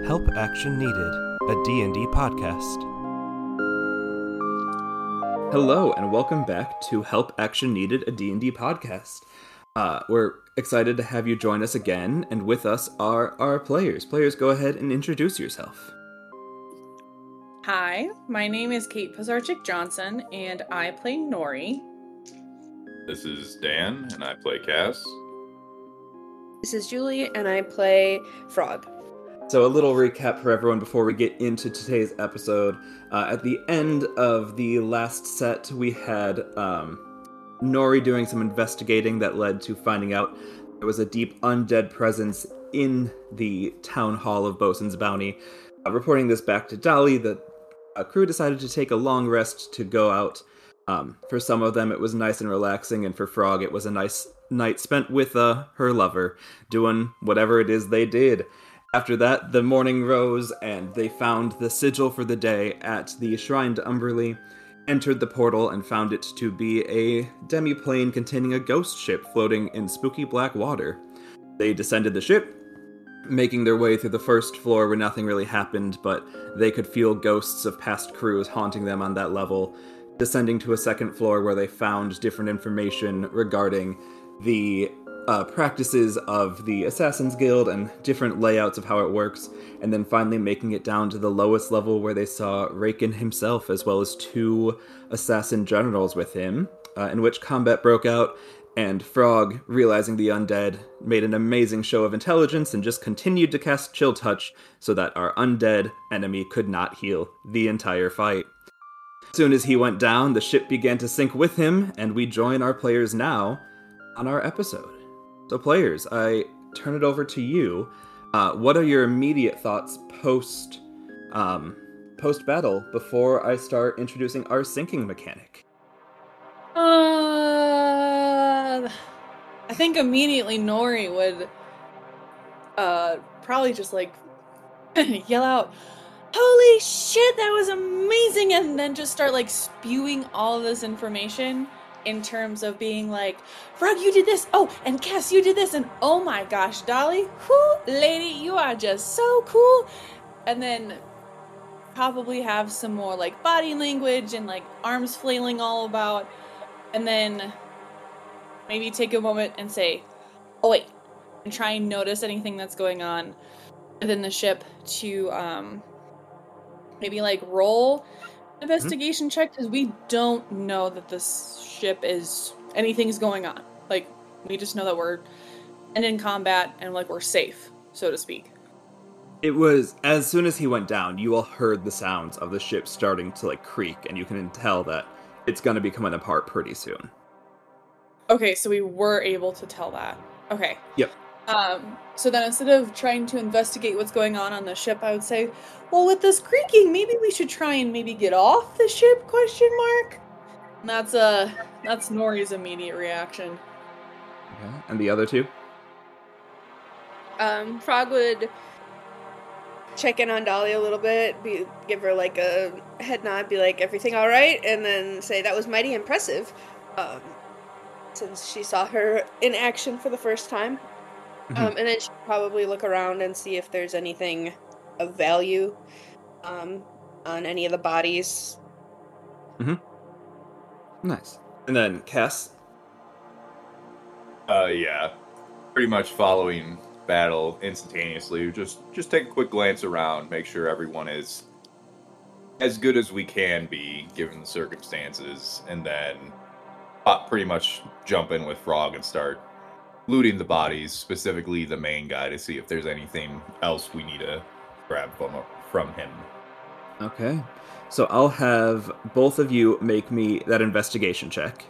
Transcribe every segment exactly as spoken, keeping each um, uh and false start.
Help Action Needed, a D and D podcast. Hello, and welcome back to Help Action Needed, a D and D podcast. Uh, we're excited to have you join us again, and with us are our players. Players, go ahead and introduce yourself. Hi, my name is Kate Pazarchik-Johnson, and I play Nori. This is Dan, and I play Cass. This is Julie, and I play Frog. So a little recap for everyone before we get into today's episode. Uh, at the end of the last set, we had um, Nori doing some investigating that led to finding out there was a deep undead presence in the town hall of Bosun's Bounty. Uh, reporting this back to Dolly, the uh, crew decided to take a long rest to go out. Um, for some of them, it was nice and relaxing, and for Frog, it was a nice night spent with uh, her lover, doing whatever it is they did. After that, the morning rose, and they found the sigil for the day at the Shrine to Umberlee, entered the portal, and found it to be a demi-plane containing a ghost ship floating in spooky black water. They descended the ship, making their way through the first floor where nothing really happened, but they could feel ghosts of past crews haunting them on that level, descending to a second floor where they found different information regarding the Uh, practices of the Assassin's Guild and different layouts of how it works, and then finally making it down to the lowest level where they saw Raken himself as well as two assassin generals with him, uh, in which combat broke out, and Frog, realizing the undead, made an amazing show of intelligence and just continued to cast Chill Touch so that our undead enemy could not heal the entire fight. As soon as he went down, the ship began to sink with him, and we join our players now on our episode. So players, I turn it over to you. Uh, what are your immediate thoughts post um, post battle before I start introducing our sinking mechanic? Uh, I think immediately Nori would uh, probably just like yell out, "Holy shit, that was amazing!" and then just start like spewing all of this information. In terms of being like, Frog, you did this, oh, and Cass, you did this, and oh my gosh, Dolly, whoo, lady, you are just so cool. And then probably have some more like body language and like arms flailing all about. And then maybe take a moment and say, oh wait, and try and notice anything that's going on within the ship to um, maybe like roll investigation check, because we don't know that this ship is anything's going on. Like, we just know that we're and in combat and like we're safe, so to speak. It was as soon as he went down, you all heard the sounds of the ship starting to like creak, and you can tell that it's going to be coming apart pretty soon. Okay, so we were able to tell that. Okay. Yep. Um, so then instead of trying to investigate what's going on on the ship, I would say, well, with this creaking, maybe we should try and maybe get off the ship, question mark? And that's, uh, that's Nori's immediate reaction. Okay. And the other two? Um, Frog would check in on Dolly a little bit, be, give her like a head nod, be like, everything all right? And then say, that was mighty impressive, um, since she saw her in action for the first time. Mm-hmm. Um, and then she'd probably look around and see if there's anything of value um, on any of the bodies. Mm-hmm. Nice. And then Cass? Uh, yeah. Pretty much following battle instantaneously. Just, just take a quick glance around, make sure everyone is as good as we can be, given the circumstances, and then uh, pretty much jump in with Frog and start looting the bodies, specifically the main guy, to see if there's anything else we need to grab from from him. Okay. So I'll have both of you make me that investigation check.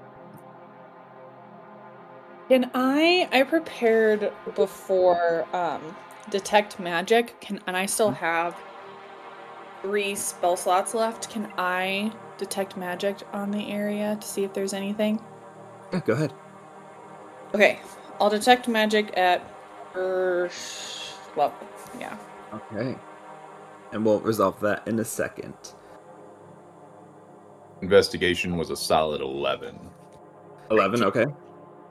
Can I, I prepared before um, detect magic, Can and I still have three spell slots left. Can I detect magic on the area to see if there's anything? Yeah, go ahead. Okay, I'll detect magic at first level, yeah. Okay. And we'll resolve that in a second. Investigation was a solid eleven. eleven, okay.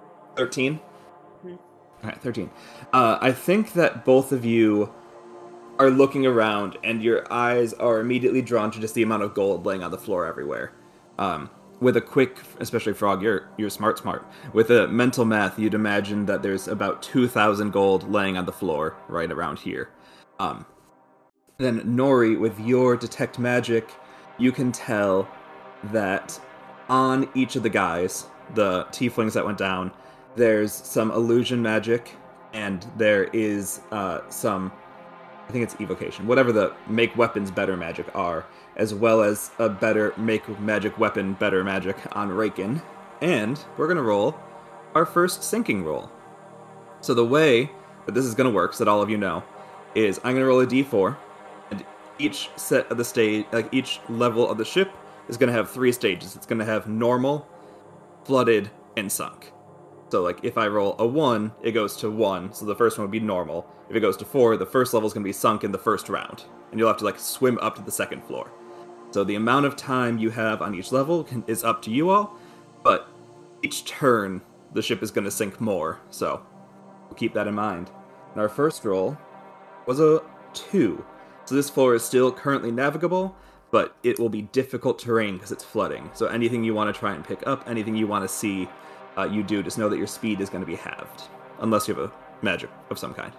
thirteen? Mm-hmm. Alright, thirteen. Uh, I think that both of you are looking around, and your eyes are immediately drawn to just the amount of gold laying on the floor everywhere. Um, with a quick, especially Frog, you're you're smart, smart. With a mental math, you'd imagine that there's about two thousand gold laying on the floor right around here. Um, then Nori, with your detect magic, you can tell that on each of the guys, the tieflings that went down, there's some illusion magic, and there is uh, some, I think it's evocation, whatever the make weapons better magic are, as well as a better make magic weapon better magic on Raken. And we're going to roll our first sinking roll. So the way that this is going to work, so that all of you know, is I'm going to roll a d four, and each set of the stage, like each level of the ship, is going to have three stages. It's going to have normal, flooded, and sunk. So, like, if I roll a one, it goes to one, so the first one would be normal. If it goes to four, the first level is going to be sunk in the first round, and you'll have to, like, swim up to the second floor. So the amount of time you have on each level can, is up to you all, but each turn, the ship is going to sink more, so we'll keep that in mind. And our first roll was a two. So this floor is still currently navigable, but it will be difficult terrain because it's flooding. So anything you want to try and pick up, anything you want to see, uh, you do. Just know that your speed is going to be halved, unless you have a magic of some kind.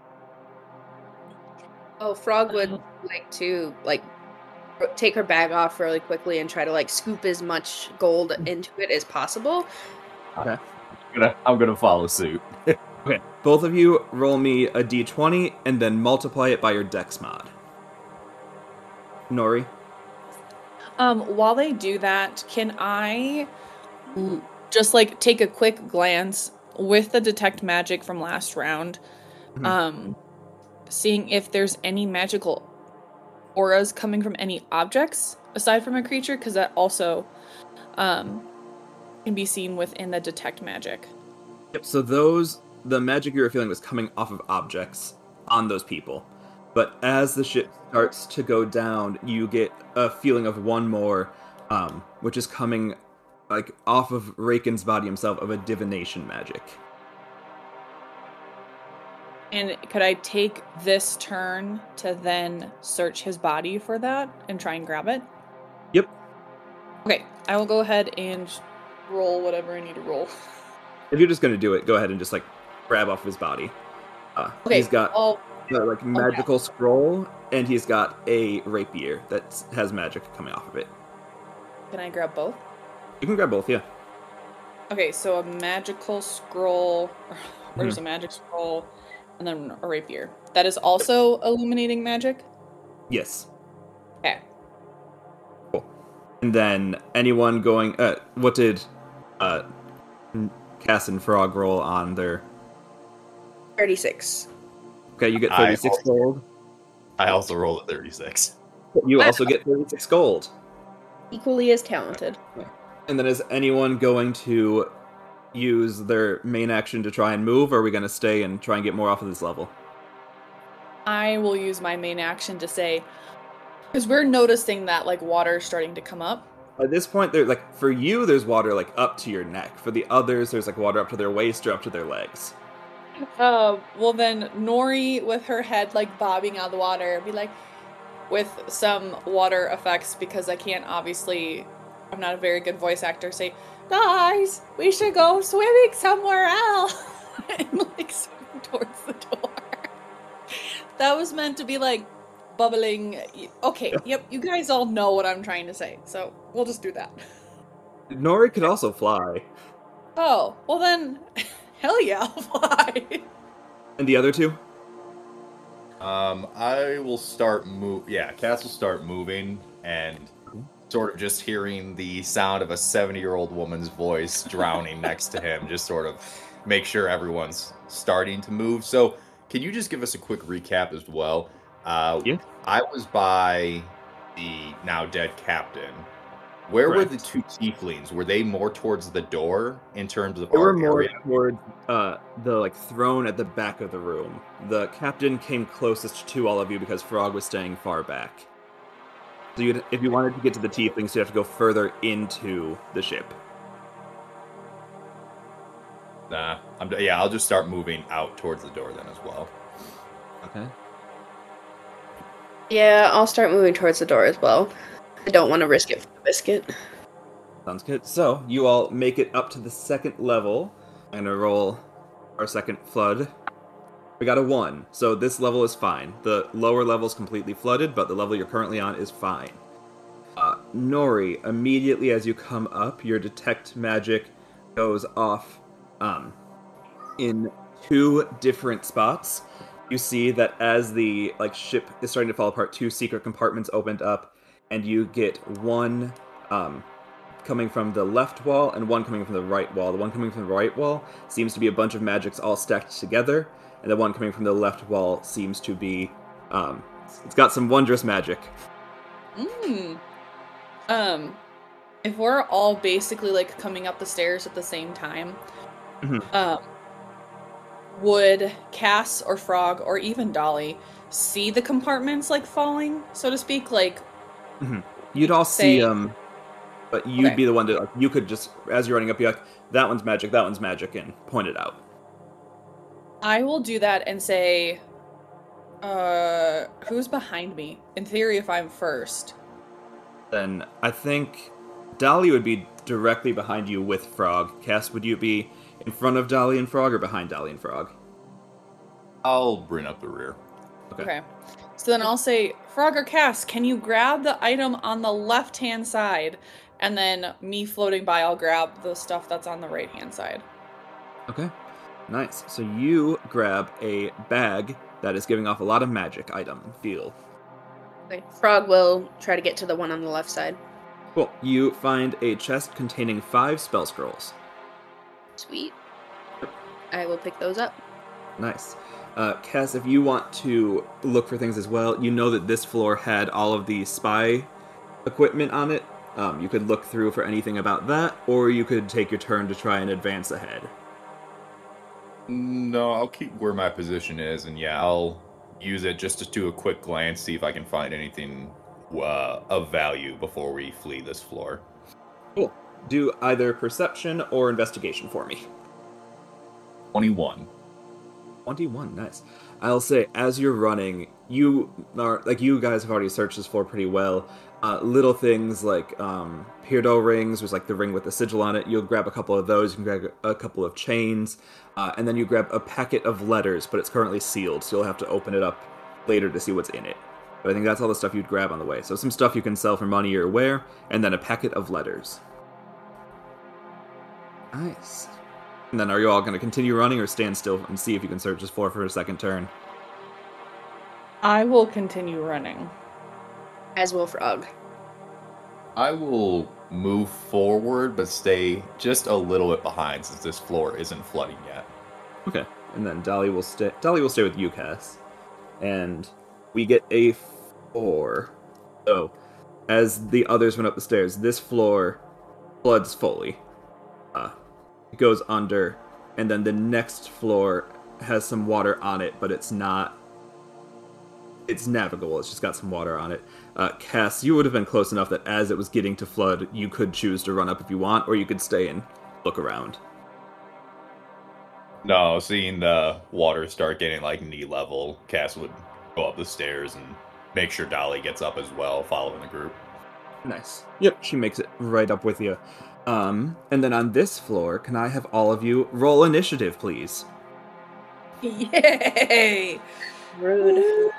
Oh, Frog would like to like take her bag off really quickly and try to like scoop as much gold into it as possible. Okay. I'm gonna, I'm gonna follow suit. Okay. Both of you roll me a d twenty and then multiply it by your dex mod. Nori? Um, while they do that, can I just like take a quick glance with the detect magic from last round, mm-hmm. um, seeing if there's any magical auras coming from any objects aside from a creature, because that also um, can be seen within the detect magic. Yep. So those the magic you were feeling was coming off of objects on those people. But as the ship starts to go down, you get a feeling of one more, um, which is coming like off of Raken's body himself, of a divination magic. And could I take this turn to then search his body for that and try and grab it? Yep. Okay, I will go ahead and roll whatever I need to roll. If you're just going to do it, go ahead and just like grab off his body. Uh, okay, he's got I'll... uh, like magical okay. scroll, and he's got a rapier that has magic coming off of it. Can I grab both? You can grab both, yeah. Okay, so a magical scroll, or just mm-hmm. a magic scroll, and then a rapier. That is also illuminating magic? Yes. Okay. Cool. And then anyone going... Uh, what did uh, Cass and Frog roll on their... thirty-six. Okay, you get thirty-six I also, gold. I also rolled a thirty-six. You wow. also get thirty-six gold. Equally as talented. And then is anyone going to use their main action to try and move, or are we going to stay and try and get more off of this level? I will use my main action to say, because we're noticing that like water is starting to come up. At this point, there like for you, there's water like up to your neck. For the others, there's like water up to their waist or up to their legs. Uh, well then, Nori with her head like bobbing out of the water, be like, with some water effects, because I can't obviously, I'm not a very good voice actor, say, guys, we should go swimming somewhere else. And like swim towards the door. That was meant to be like bubbling. Okay, yep, you guys all know what I'm trying to say, so we'll just do that. Nori could also fly. Oh, well then, hell yeah, I'll fly. And the other two? Um, I will start move. Yeah, Cass will start moving, and sort of just hearing the sound of a seventy-year-old woman's voice drowning next to him, just sort of make sure everyone's starting to move. So, can you just give us a quick recap as well? Uh, yeah. I was by the now dead captain. Where Correct. were the two tieflings? Were they more towards the door in terms of They our were more area? toward uh, the like throne at the back of the room. The captain came closest to all of you because Frog was staying far back. So you'd, if you wanted to get to the tieflings, you have to go further into the ship. Nah, I'm, yeah, I'll just start moving out towards the door then as well. Okay. Yeah, I'll start moving towards the door as well. I don't want to risk it for the biscuit. Sounds good. So, you all make it up to the second level. I'm gonna roll our second flood. We got a one, so this level is fine. The lower level is completely flooded, but the level you're currently on is fine. Uh, Nori, immediately as you come up, your detect magic goes off um, in two different spots. You see that as the like ship is starting to fall apart, two secret compartments opened up, and you get one um, coming from the left wall and one coming from the right wall. The one coming from the right wall seems to be a bunch of magics all stacked together, and the one coming from the left wall seems to be um, it's got some wondrous magic. Mm. Um, if we're all basically like coming up the stairs at the same time, Mm-hmm. um, would Cass or Frog or even Dolly see the compartments like falling, so to speak? Like, Mm-hmm. You'd all say, see them, um, but you'd okay. be the one to like, you could just as you're running up, be like, that one's magic, that one's magic, and point it out. I will do that and say, uh, who's behind me? In theory, if I'm first. Then I think Dolly would be directly behind you with Frog. Cass, would you be in front of Dolly and Frog or behind Dolly and Frog? I'll bring up the rear. Okay. Okay. So then I'll say, Frog or Cass, can you grab the item on the left-hand side? And then me floating by, I'll grab the stuff that's on the right-hand side. Okay. Nice. So you grab a bag that is giving off a lot of magic item feel. Okay. Frog will try to get to the one on the left side. Cool. You find a chest containing five spell scrolls. Sweet. I will pick those up. Nice. Uh, Cass, if you want to look for things as well, you know that this floor had all of the spy equipment on it. Um, you could look through for anything about that, or you could take your turn to try and advance ahead. No, I'll keep where my position is, and yeah, I'll use it just to do a quick glance, see if I can find anything uh, of value before we flee this floor. Cool. Do either perception or investigation for me. twenty-one. twenty-one, nice. I'll say, as you're running, you are, like, you guys have already searched this floor pretty well. Uh, little things like um, Peardo rings, was like the ring with the sigil on it. You'll grab a couple of those, you can grab a couple of chains, uh, and then you grab a packet of letters, but it's currently sealed, so you'll have to open it up later to see what's in it. But I think that's all the stuff you'd grab on the way. So some stuff you can sell for money or wear, and then a packet of letters. Nice. And then are you all going to continue running or stand still and see if you can search this floor for a second turn? I will continue running. As will Frog. I will move forward, but stay just a little bit behind since this floor isn't flooding yet. Okay, and then Dolly will stay. Dolly will stay with you, Cass, and we get a four. So, as the others went up the stairs, this floor floods fully. Uh, it goes under, and then the next floor has some water on it, but it's not. It's navigable. It's just got some water on it. Uh, Cass, you would have been close enough that as it was getting to flood, you could choose to run up if you want, or you could stay and look around. No, seeing the water start getting like knee level, Cass would go up the stairs and make sure Dolly gets up as well, following the group. Nice. Yep, she makes it right up with you. Um, and then on this floor, can I have all of you roll initiative, please? Yay! Rude.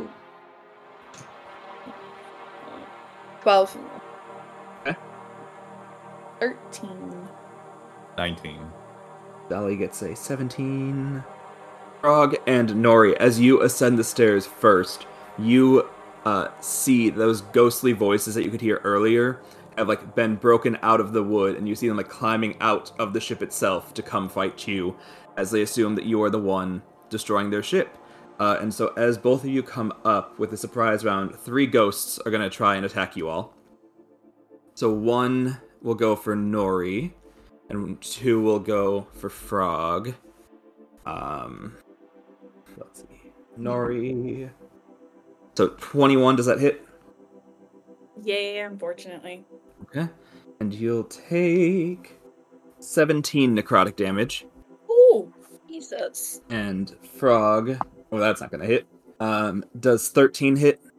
twelve. Okay. thirteen. nineteen. Dolly gets a seventeen. Frog and Nori, as you ascend the stairs first, you uh, see those ghostly voices that you could hear earlier have like been broken out of the wood, and you see them like climbing out of the ship itself to come fight you, as they assume that you are the one destroying their ship. Uh, and so as both of you come up with a surprise round, three ghosts are going to try and attack you all. So one will go for Nori, and two will go for Frog. Um, let's see. Nori. So twenty-one, does that hit? Yeah, unfortunately. Okay. And you'll take seventeen necrotic damage. Ooh. Jesus. And Frog, well, that's not going to hit. Um, does thirteen hit?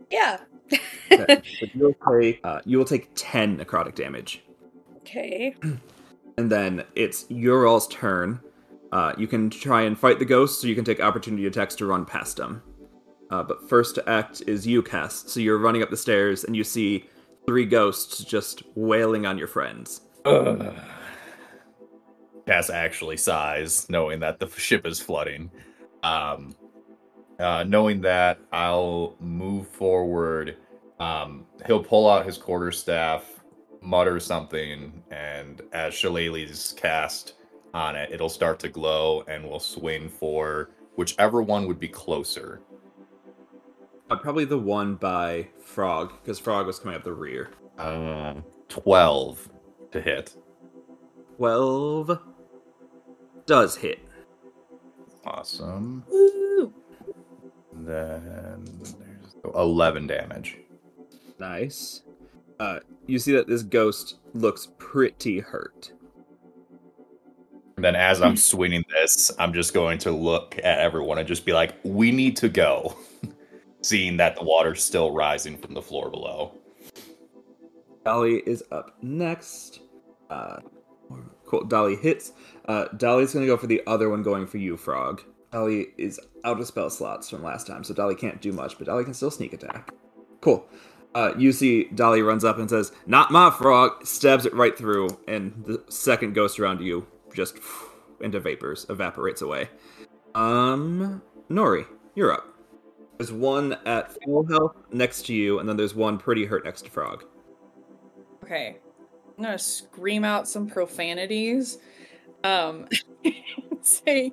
Yeah. Okay. So you'll take uh, you will take ten necrotic damage, Okay. and then it's your all's turn. Uh, you can try and fight the ghosts, so you can take opportunity attacks to run past them. Uh, but first to act is you, Cass. So you're running up the stairs, and you see three ghosts just wailing on your friends. Ugh. Cass actually sighs, knowing that the ship is flooding. Um, uh, knowing that, I'll move forward. Um, he'll pull out his quarterstaff, mutter something, and as Shillelagh's cast on it, it'll start to glow, and we'll swing for whichever one would be closer. Uh, probably the one by Frog, because Frog was coming up the rear. Uh, twelve to hit. twelve does hit. Awesome. Woo! Then there's eleven damage. Nice. Uh, you see that this ghost looks pretty hurt. And then as I'm swinging this, I'm just going to look at everyone and just be like, we need to go. Seeing that the water's still rising from the floor below. Dolly is up next. Uh, cool. Dolly hits. Uh, Dolly's going to go for the other one going for you, Frog. Dolly is out of spell slots from last time, so Dolly can't do much, but Dolly can still sneak attack. Cool. Uh, you see Dolly runs up and says, "Not my frog," stabs it right through, and the second ghost around you just into vapors, evaporates away. Um, Nori, you're up. There's one at full health next to you, and then there's one pretty hurt next to Frog. Okay. I'm gonna scream out some profanities. Um, say,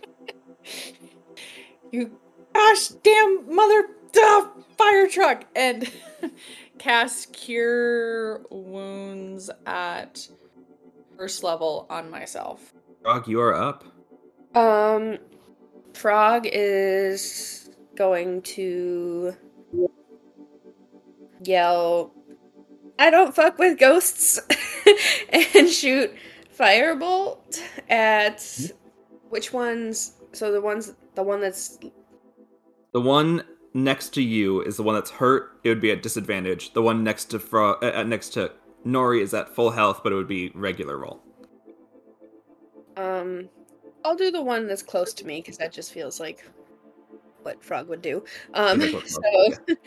you gosh damn mother duh, fire truck, and cast Cure Wounds at first level on myself. Frog, you are up. Um, Frog is going to yell, "I don't fuck with ghosts," and shoot firebolt at which ones? So the ones, the one that's The one next to you is the one that's hurt. It would be at disadvantage. The one next to Frog, uh, next to Nori is at full health, but it would be regular roll. um, I'll do the one that's close to me because that just feels like what Frog would do. Um, Yeah, that's so what Frog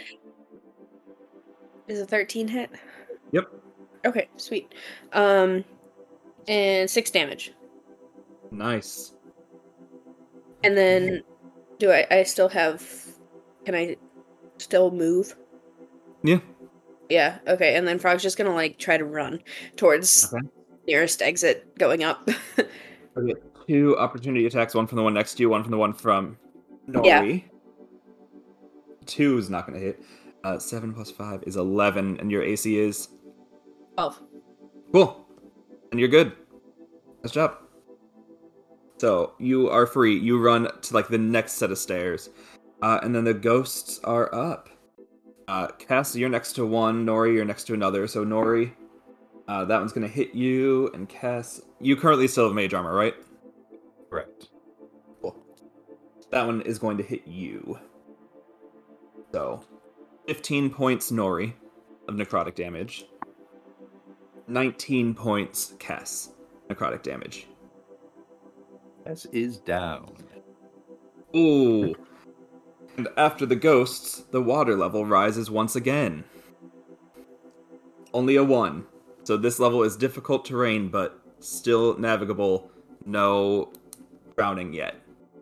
is a thirteen hit? Yep. Okay, sweet. Um, and six damage. Nice. And then, do I? I still have? Can I still move? Yeah. Yeah. Okay. And then Frog's just gonna like try to run towards Okay. nearest exit going up. Okay. Two opportunity attacks. One from the one next to you. One from the one from Nori. Yeah. Two is not going to hit. Uh, seven plus five is eleven, and your A C is Twelve. cool. And you're good. Nice job. So you are free. You run to like the next set of stairs, uh, and then the ghosts are up. Uh, Cass, you're next to one. Nori, you're next to another. So Nori, uh, that one's gonna hit you, and Cass, you currently still have mage armor, right? Correct. Cool. That one is going to hit you. So, fifteen points Nori of necrotic damage. nineteen points Cass necrotic damage. S is down. Ooh. And after the ghosts, the water level rises once again. Only a one. So this level is difficult terrain, but still navigable. No drowning yet.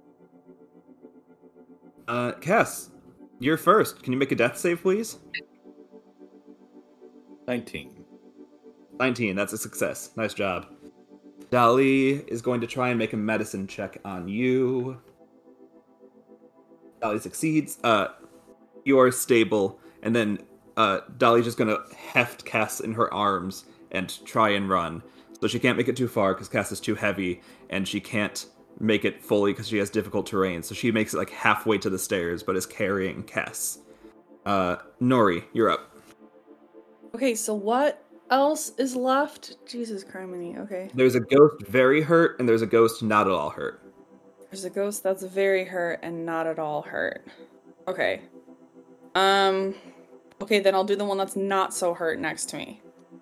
Uh, Cass, you're first. Can you make a death save, please? nineteen. nineteen, that's a success. Nice job. Dolly is going to try and make a medicine check on you. Dolly succeeds. Uh, you are stable, and then uh, Dolly's just gonna heft Cass in her arms and try and run. So she can't make it too far because Cass is too heavy, and she can't make it fully because she has difficult terrain. So she makes it like halfway to the stairs, but is carrying Cass. Uh, Nori, you're up. Okay, so what else is left? Jesus criminy, okay. There's a ghost very hurt, and there's a ghost not at all hurt. There's a ghost that's very hurt and not at all hurt. Okay. Um... Okay, then I'll do the one that's not so hurt next to me.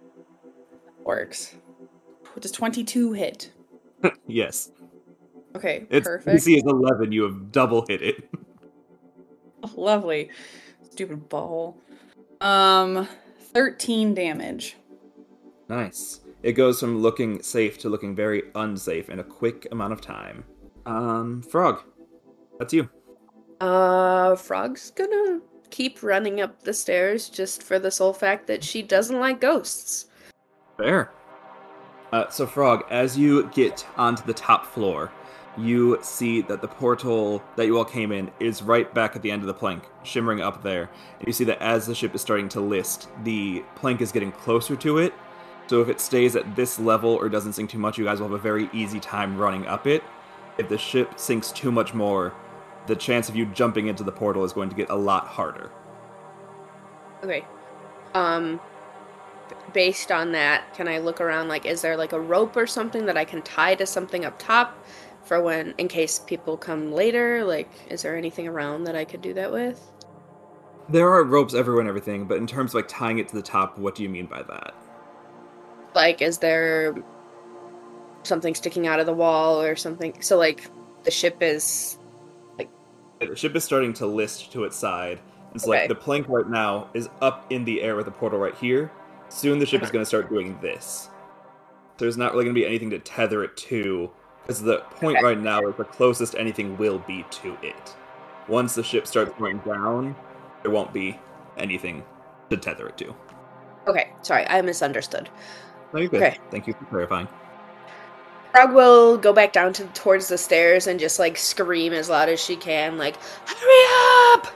Works. Does twenty-two hit? Yes. Okay, It's perfect. D C is eleven. You have double hit it. Oh, lovely. Stupid butthole. Um, thirteen damage. Nice. It goes from looking safe to looking very unsafe in a quick amount of time. Um, Frog, that's you. Uh, Frog's gonna keep running up the stairs just for the sole fact that she doesn't like ghosts. Fair. Uh, so, Frog, as you get onto the top floor, you see that the portal that you all came in is right back at the end of the plank, shimmering up there. And you see that as the ship is starting to list, the plank is getting closer to it. So if it stays at this level or doesn't sink too much, you guys will have a very easy time running up it. If the ship sinks too much more, the chance of you jumping into the portal is going to get a lot harder. Okay. Um, based on that, can I look around, like, is there, like, a rope or something that I can tie to something up top for when, in case people come later? Like, is there anything around that I could do that with? There are ropes everywhere and everything, but in terms of, like, tying it to the top, what do you mean by that? Like, is there something sticking out of the wall or something? So, like, the ship is, like... The ship is starting to list to its side. It's Okay. like the plank right now is up in the air with the portal right here. Soon the ship is going to start doing this. There's not really going to be anything to tether it to, because the point Okay. right now is the closest anything will be to it. Once the ship starts going down, there won't be anything to tether it to. Okay, sorry, I misunderstood. No, you're good. Okay. Thank you for clarifying. Frog will go back down to towards the stairs and just, like, scream as loud as she can, like, hurry up!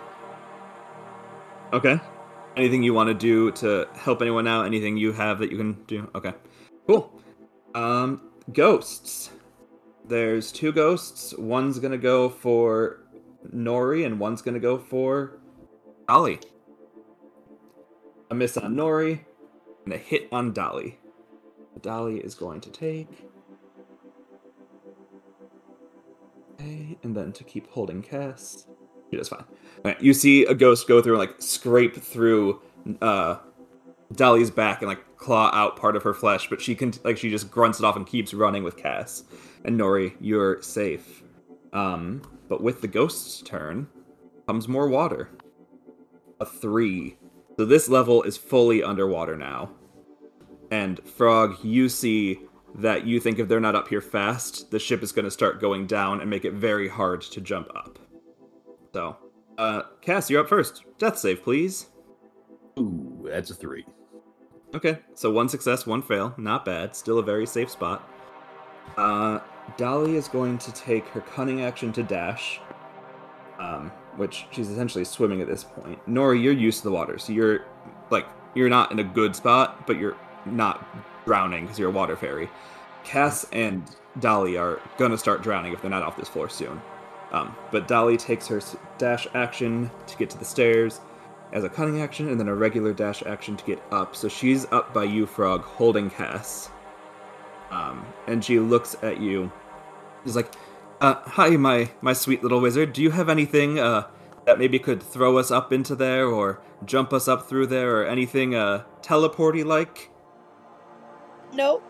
Okay. Anything you want to do to help anyone out? Anything you have that you can do? Okay. Cool. Um, ghosts. There's two ghosts. One's gonna go for Nori, and one's gonna go for Dolly. A miss on Nori, and a hit on Dolly. Dolly is going to take... Okay, and then to keep holding Cass... She does fine. Right, you see a ghost go through and, like, scrape through uh, Dolly's back and, like, claw out part of her flesh, but she can, like, she just grunts it off and keeps running with Cass. And Nori, you're safe. Um, but with the ghost's turn comes more water. A three. So this level is fully underwater now. And Frog, you see that you think if they're not up here fast, the ship is going to start going down and make it very hard to jump up. So, uh, Cass, you're up first. Death save, please. Ooh, that's a three. Okay, so one success, one fail. Not bad. Still a very safe spot. Uh, Dolly is going to take her cunning action to dash, um, which she's essentially swimming at this point. Nori, you're used to the water, so you're, like, you're not in a good spot, but you're not drowning because you're a water fairy. Cass and Dolly are gonna start drowning if they're not off this floor soon. Um, but Dolly takes her dash action to get to the stairs as a cunning action, and then a regular dash action to get up. So she's up by you, Frog, holding Cass. Um, and she looks at you. She's like, uh, hi, my, my sweet little wizard. Do you have anything, uh, that maybe could throw us up into there, or jump us up through there, or anything, uh, teleporty like? No.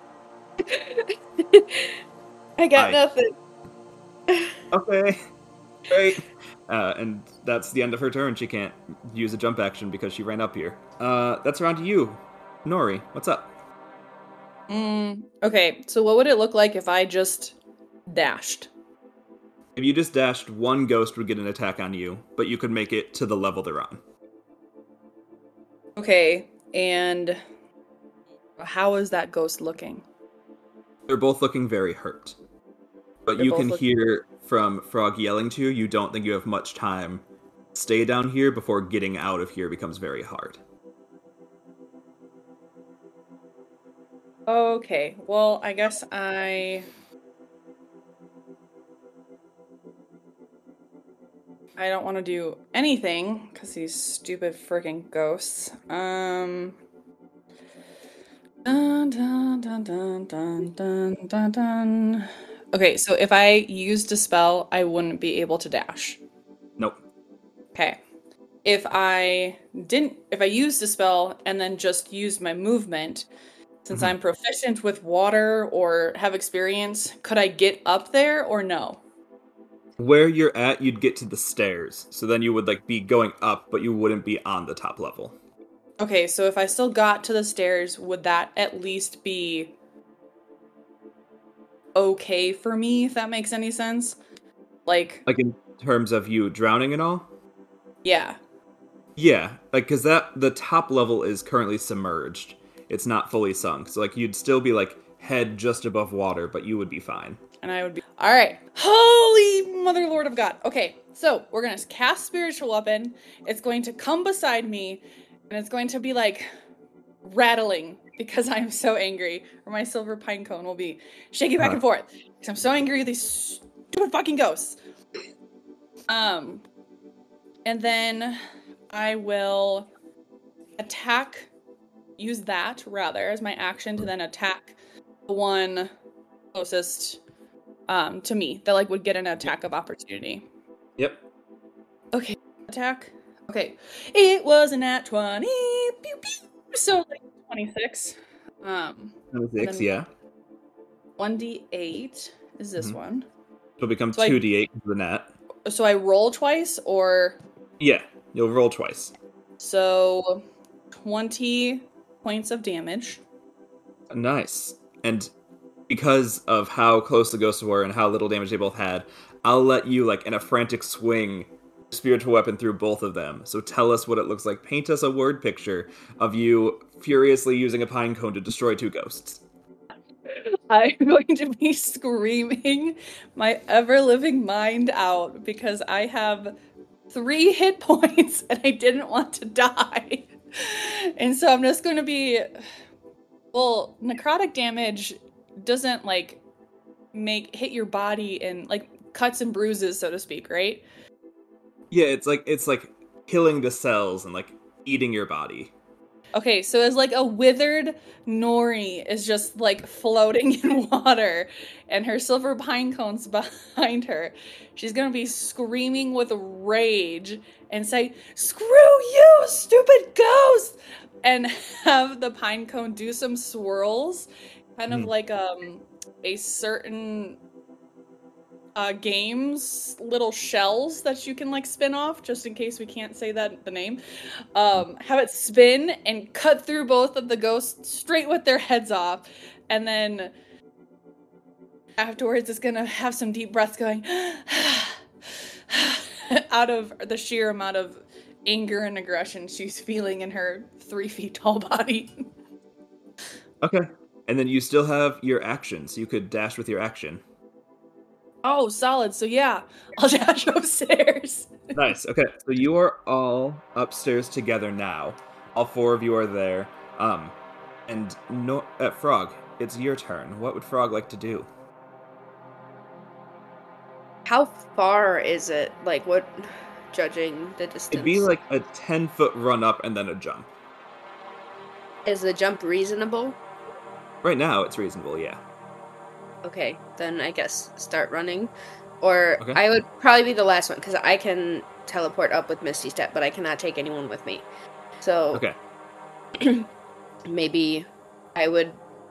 I got Hi. nothing. Okay, great. Uh, and that's the end of her turn. She can't use a jump action because she ran up here. Uh, that's around to you. Nori, what's up? Mm, okay, so what would it look like if I just dashed? If you just dashed, one ghost would get an attack on you, but you could make it to the level they're on. Okay, and how is that ghost looking? They're both looking very hurt. But They're you both can looking- hear from Frog yelling to you, you don't think you have much time. Stay down here before getting out of here becomes very hard. Okay, well, I guess I... I don't want to do anything, because these stupid freaking ghosts. Um... Dun, dun, dun, dun, dun, dun, dun, dun. Okay, so if I used a spell, I wouldn't be able to dash. Nope. Okay. if I didn't, if I used a spell and then just used my movement, since Mhm. I'm proficient with water or have experience, could I get up there or no? Where you're at, you'd get to the stairs. So then you would like be going up, but you wouldn't be on the top level. Okay, so if I still got to the stairs, would that at least be okay for me, if that makes any sense? Like, Like in terms of you drowning and all? yeah. Yeah, like cuz that the top level is currently submerged. It's not fully sunk. So like you'd still be like head just above water, but you would be fine. And I would be, all right. Holy Mother Lord of God. Okay, so we're going to cast Spiritual Weapon. It's going to come beside me, and it's going to be like rattling because I'm so angry. Or my silver pine cone will be shaking back Huh. and forth because I'm so angry with these stupid fucking ghosts. Um, and then I will attack, use that rather as my action to then attack the one closest um to me that like would get an attack of opportunity. Yep. Okay, attack. Okay, it was a nat twenty. Pew, pew. So like twenty-six. Um, twenty-six, then- yeah. one d eight is this Mhm. one. It'll become So I- two d eight for the net. So I roll twice, or Yeah, you'll roll twice. so twenty points of damage. Nice. And because of how close the ghosts were and how little damage they both had, I'll let you, like, in a frantic swing, spiritual weapon through both of them. So tell us what it looks like. Paint us a word picture of you furiously using a pine cone to destroy two ghosts. I'm going to be screaming my ever-living mind out because I have three hit points and I didn't want to die. And so I'm just going to be... Well, necrotic damage doesn't, like, make hit your body in, like, cuts and bruises, so to speak, right? Yeah, it's like it's like killing the cells and, like, eating your body. Okay, so as like a withered Nori is just like floating in water and her silver pine cones behind her, she's gonna be screaming with rage and say, "Screw you, stupid ghost!" and have the pine cone do some swirls, kind of Hmm. like um a certain uh games little shells that you can like spin off, just in case we can't say that the name. Um have it spin and cut through both of the ghosts straight with their heads off, and then afterwards it's gonna have some deep breaths going out of the sheer amount of anger and aggression she's feeling in her three feet tall body. Okay. And then you still have your action, so you could dash with your action. Oh, solid. So yeah, I'll dash upstairs. Nice. Okay, so you are all upstairs together now. All four of you are there. Um, and no, uh, Frog, it's your turn. What would Frog like to do? How far is it? Like, what? Judging the distance. It'd be like a ten foot run up and then a jump. Is the jump reasonable? Right now, it's reasonable. Yeah. Okay, then I guess start running. Or Okay. I would probably be the last one, because I can teleport up with Misty Step, but I cannot take anyone with me. So Okay. maybe I would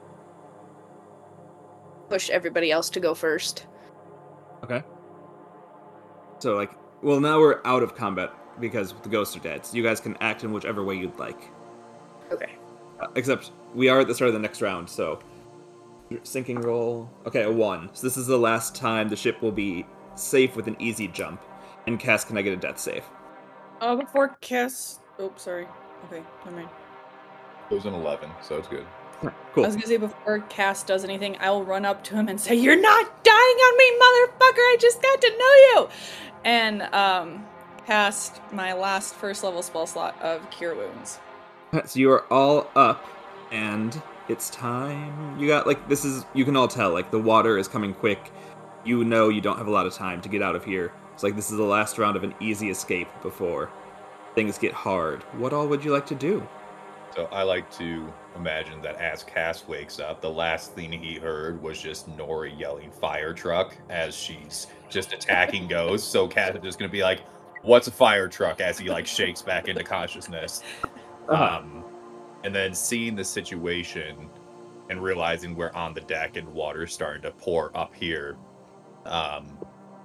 push everybody else to go first. Okay. So like, well, now we're out of combat because the ghosts are dead. So you guys can act in whichever way you'd like. Okay. Uh, except we are at the start of the next round, so sinking roll. Okay, a one. So this is the last time the ship will be safe with an easy jump. And Cass, can I get a death save? Oh, before Cass. Oh, sorry. Okay, never mind. It was an eleven, so it's good. Cool. I was gonna say before Cass does anything, I will run up to him and say, "You're not dying on me, motherfucker! I just got to know you!" And um, cast my last first level spell slot of Cure Wounds. So you are all up, and it's time. You got, like, this is, you can all tell, like, the water is coming quick. You know you don't have a lot of time to get out of here. It's like this is the last round of an easy escape before things get hard. What all would you like to do? So I like to imagine that as Cass wakes up, the last thing he heard was just Nori yelling "fire truck" as she's just attacking ghosts. So Cass is just gonna be like, what's a fire truck, as he like shakes back into consciousness. Uh-huh. Um, and then seeing the situation and realizing we're on the deck and water's starting to pour up here, um,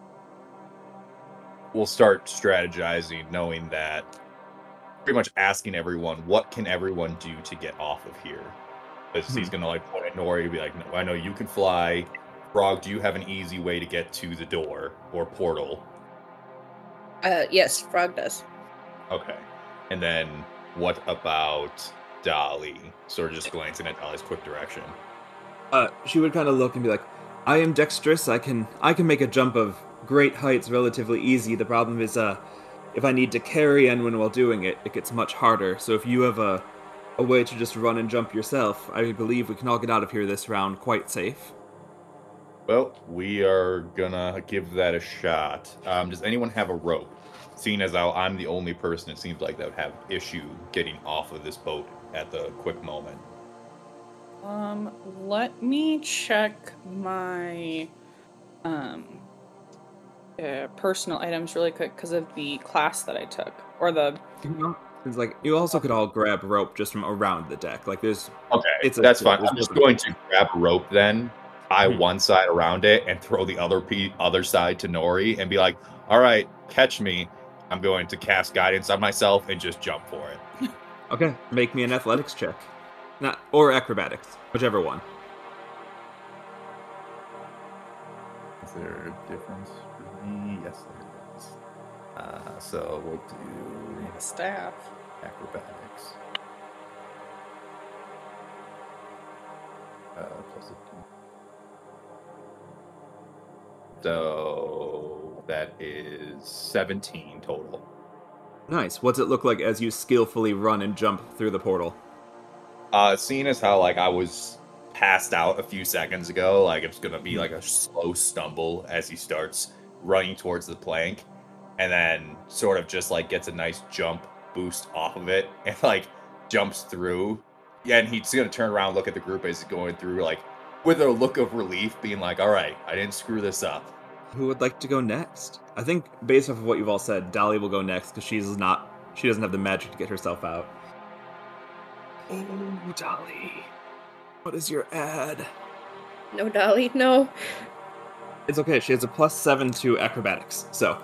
we'll start strategizing, knowing that pretty much asking everyone, what can everyone do to get off of here? Because Hmm. he's gonna like point at Nori and be like, no, I know you can fly. Frog, do you have an easy way to get to the door or portal? Uh, yes, Frog does. Okay. And then what about Dolly? Sort of just glancing at Dolly's quick direction. Uh, she would kind of look and be like, I am dexterous. I can I can make a jump of great heights relatively easy. The problem is, uh, if I need to carry anyone while doing it, it gets much harder. So if you have a, a way to just run and jump yourself, I believe we can all get out of here this round quite safe. Well, we are gonna give that a shot. Um, does anyone have a rope? Seeing as how I'm the only person, it seems like that would have issue getting off of this boat at the quick moment. Um, let me check my um uh, personal items really quick because of the class that I took, or the. It's like you also could all grab rope just from around the deck. Like there's Okay, It's a- that's fine. there's I'm just nothing- going to grab a rope then, tie Hmm. one side around it, and throw the other pe- other side to Nori, and be like, "All right, catch me." I'm going to cast guidance on myself and just jump for it. Okay, make me an athletics check, not or acrobatics, whichever one. Is there a difference for me? Yes, there is. Uh, so we'll do Staff. acrobatics. Uh, plus a two. So that is seventeen total. Nice. What's it look like as you skillfully run and jump through the portal? Uh, seeing as how like I was passed out a few seconds ago, like it's gonna be like a slow stumble as he starts running towards the plank, and then sort of just like gets a nice jump boost off of it, and like jumps through. Yeah, and he's gonna turn around, look at the group as he's going through, like with a look of relief, being like, "All right, I didn't screw this up." Who would like to go next? I think based off of what you've all said, Dolly will go next because she's not. She doesn't have the magic to get herself out. Oh, Dolly, what is your ad? No, Dolly, no. It's okay. She has a plus seven to acrobatics, so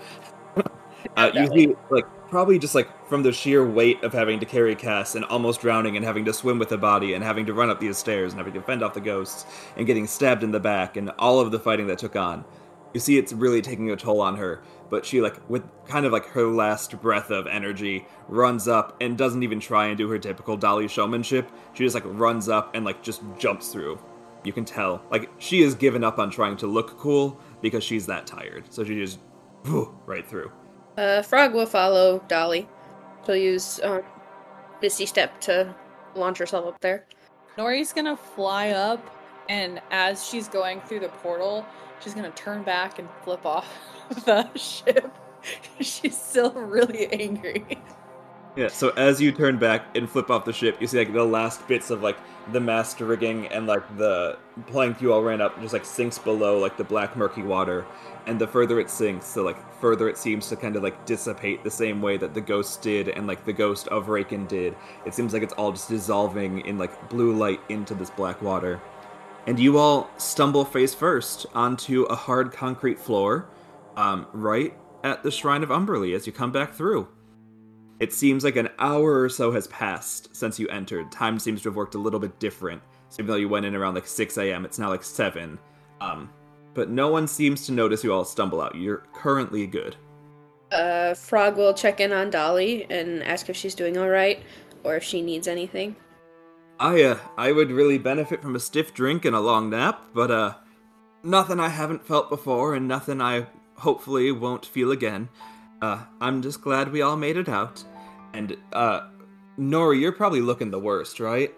uh, you see, like probably just like from the sheer weight of having to carry Cass and almost drowning and having to swim with the body and having to run up these stairs and having to fend off the ghosts and getting stabbed in the back and all of the fighting that took on. You see, it's really taking a toll on her, but she, like, with kind of like her last breath of energy, runs up and doesn't even try and do her typical Dolly showmanship. She just, like, runs up and, like, just jumps through. You can tell. Like, she has given up on trying to look cool because she's that tired. So she just, whew, right through. Uh, Frog will follow Dolly. She'll use um, Misty Step to launch herself up there. Nori's gonna fly up, and as she's going through the portal, she's gonna turn back and flip off the ship. She's still really angry. Yeah, so as you turn back and flip off the ship, you see like the last bits of like the mast rigging and like the plank you all ran up just like sinks below like the black murky water, and the further it sinks, the like further it seems to kind of like dissipate the same way that the ghost did and like the ghost of Raken did. It seems like it's all just dissolving in like blue light into this black water. And you all stumble face first onto a hard concrete floor, um, right at the Shrine of Umberlee as you come back through. It seems like an hour or so has passed since you entered. Time seems to have worked a little bit different. So even though you went in around like six a.m., it's now like seven. Um, but no one seems to notice you all stumble out. You're currently good. Uh, Frog will check in on Dolly and ask if she's doing alright, or if she needs anything. I, uh, I would really benefit from a stiff drink and a long nap, but, uh, nothing I haven't felt before and nothing I hopefully won't feel again. Uh, I'm just glad we all made it out. And, uh, Nori, you're probably looking the worst, right?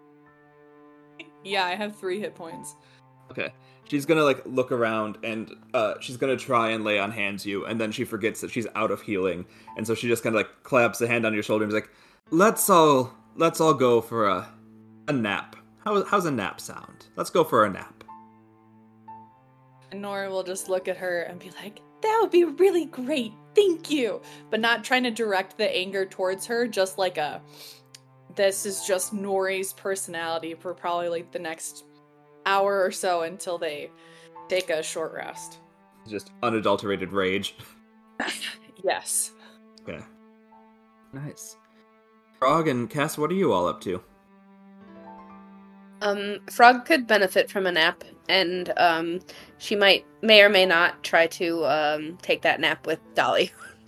Yeah, I have three hit points. Okay. She's gonna, like, look around and, uh, she's gonna try and lay on hands you, and then she forgets that she's out of healing. And so she just kind of, like, claps a hand on your shoulder and is like, let's all, let's all go for a, a nap. How, how's a nap sound? Let's go for a nap. And Nora will just look at her and be like, that would be really great, thank you. But not trying to direct the anger towards her, just like a, this is just Nori's personality for probably like the next hour or so until they take a short rest. Just unadulterated rage. Yes. Okay. Nice. Frog and Cass, what are you all up to? Um, Frog could benefit from a nap, and um, she might, may or may not, try to um, take that nap with Dolly.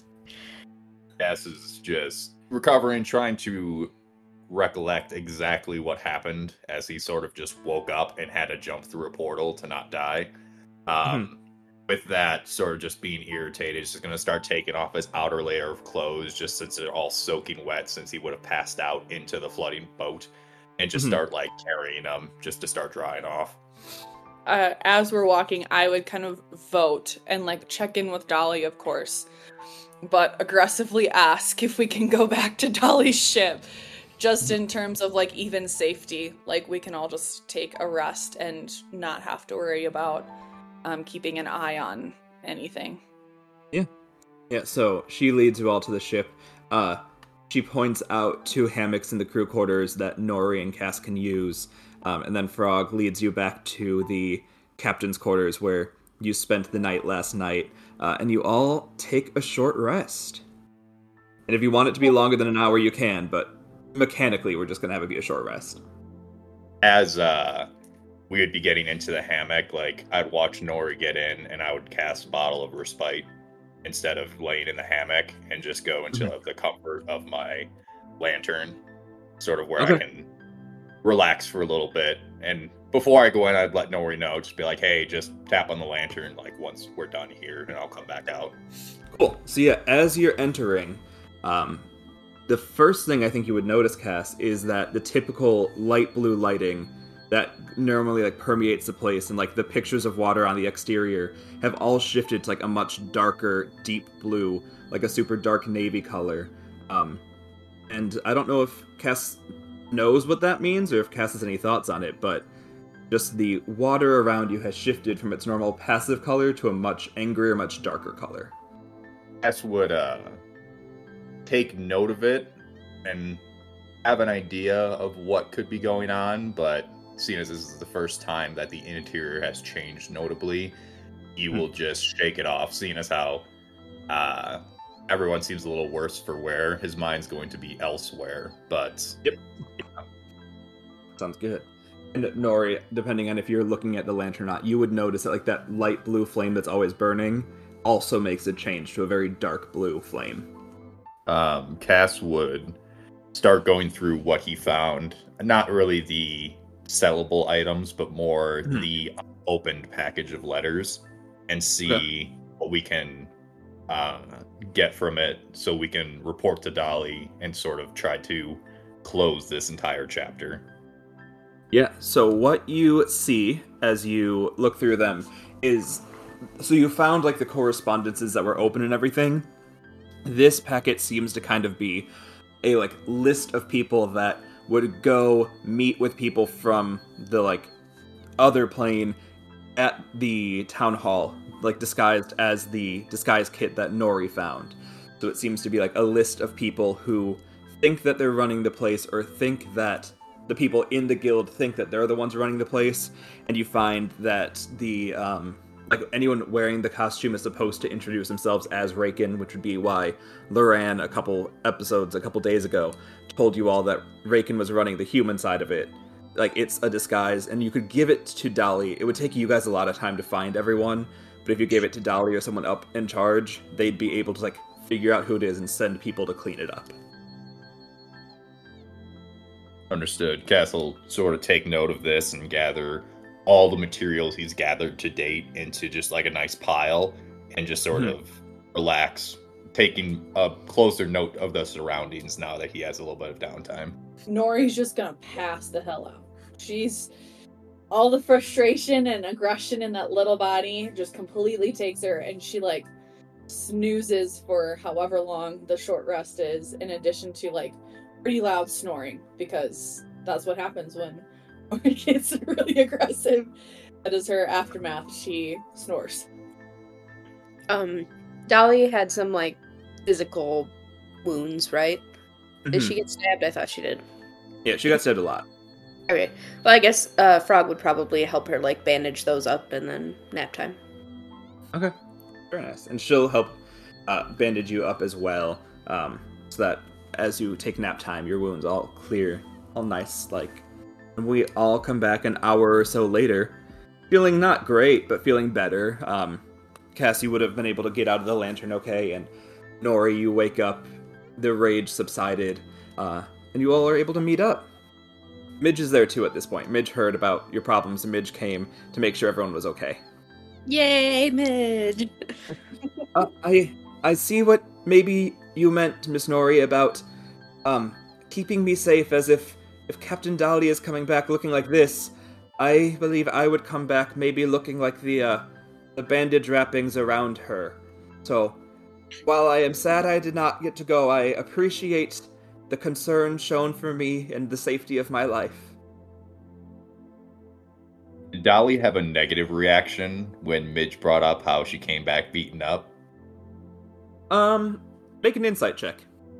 Cass is just recovering, trying to recollect exactly what happened as he sort of just woke up and had to jump through a portal to not die. Um, mm-hmm. With that sort of just being irritated, he's just going to start taking off his outer layer of clothes just since they're all soaking wet since he would have passed out into the flooding boat. And just mm-hmm. start, like, carrying them just to start drying off. Uh, as we're walking, I would kind of vote and, like, check in with Dolly, of course. But aggressively ask if we can go back to Dolly's ship. Just in terms of, like, even safety. Like, we can all just take a rest and not have to worry about um, keeping an eye on anything. Yeah. Yeah, so she leads you all to the ship. Uh... She points out two hammocks in the crew quarters that Nori and Cass can use, um, and then Frog leads you back to the captain's quarters where you spent the night last night, uh, and you all take a short rest. And if you want it to be longer than an hour, you can, but mechanically, we're just going to have it be a short rest. As uh, we would be getting into the hammock, like, I'd watch Nori get in, and I would cast a bottle of Respite instead of laying in the hammock and just go into mm-hmm. the comfort of my lantern, sort of where okay. I can relax for a little bit. And before I go in, I'd let Nori know, just be like, hey, just tap on the lantern, like, once we're done here, and I'll come back out. Cool. So yeah, as you're entering, um, the first thing I think you would notice, Cass, is that the typical light blue lighting that normally like permeates the place and like the pictures of water on the exterior have all shifted to like a much darker, deep blue, like a super dark navy color. Um, and I don't know if Cass knows what that means or if Cass has any thoughts on it, but just the water around you has shifted from its normal passive color to a much angrier, much darker color. Cass would uh, take note of it and have an idea of what could be going on, but seeing as this is the first time that the interior has changed notably, you hmm. will just shake it off, seeing as how uh, everyone seems a little worse for wear. His mind's going to be elsewhere, but... Yep. Yeah. Sounds good. And Nori, depending on if you're looking at the lantern or not, you would notice that like that light blue flame that's always burning also makes it change to a very dark blue flame. Um, Cass would start going through what he found. Not really the sellable items, but more mm-hmm. the opened package of letters, and see okay. what we can uh, get from it so we can report to Dolly and sort of try to close this entire chapter. Yeah, so what you see as you look through them is, so you found like the correspondences that were open and everything. This packet seems to kind of be a like list of people that would go meet with people from the, like, other plane at the town hall, like, disguised as the disguise kit that Nori found. So it seems to be, like, a list of people who think that they're running the place, or think that the people in the guild think that they're the ones running the place, and you find that the, um, like, anyone wearing the costume is supposed to introduce themselves as Raken, which would be why Loran, a couple episodes, a couple days ago, told you all that Raken was running the human side of it. Like, it's a disguise, and you could give it to Dolly. It would take you guys a lot of time to find everyone, but if you gave it to Dolly or someone up in charge, they'd be able to, like, figure out who it is and send people to clean it up. Understood. Cass will sort of take note of this and gather all the materials he's gathered to date into just, like, a nice pile, and just sort mm-hmm. of relax, taking a closer note of the surroundings now that he has a little bit of downtime. Nori's just gonna pass the hell out. She's... all the frustration and aggression in that little body just completely takes her, and she, like, snoozes for however long the short rest is, in addition to, like, pretty loud snoring, because that's what happens when it gets really aggressive. That is her aftermath. She snores. Um, Dolly had some, like, physical wounds, right? Did Mhm. she get stabbed? I thought she did. Yeah, she got stabbed a lot. Okay. Well, I guess uh, Frog would probably help her, like, bandage those up and then nap time. Okay, very nice. And she'll help uh, bandage you up as well, um, so that as you take nap time, your wounds all clear, all nice. Like, and we all come back an hour or so later, feeling not great, but feeling better. Um, Cassie would have been able to get out of the lantern okay, and Nori, you wake up, the rage subsided, uh, and you all are able to meet up. Midge is there too at this point. Midge heard about your problems, and Midge came to make sure everyone was okay. Yay, Midge! Uh, I I see what maybe you meant, Miss Nori, about um keeping me safe. As if if Captain Dahlia is coming back looking like this, I believe I would come back maybe looking like the uh, the bandage wrappings around her. So, while I am sad I did not get to go, I appreciate the concern shown for me and the safety of my life. Did Dolly have a negative reaction when Midge brought up how she came back beaten up? Um, make an insight check.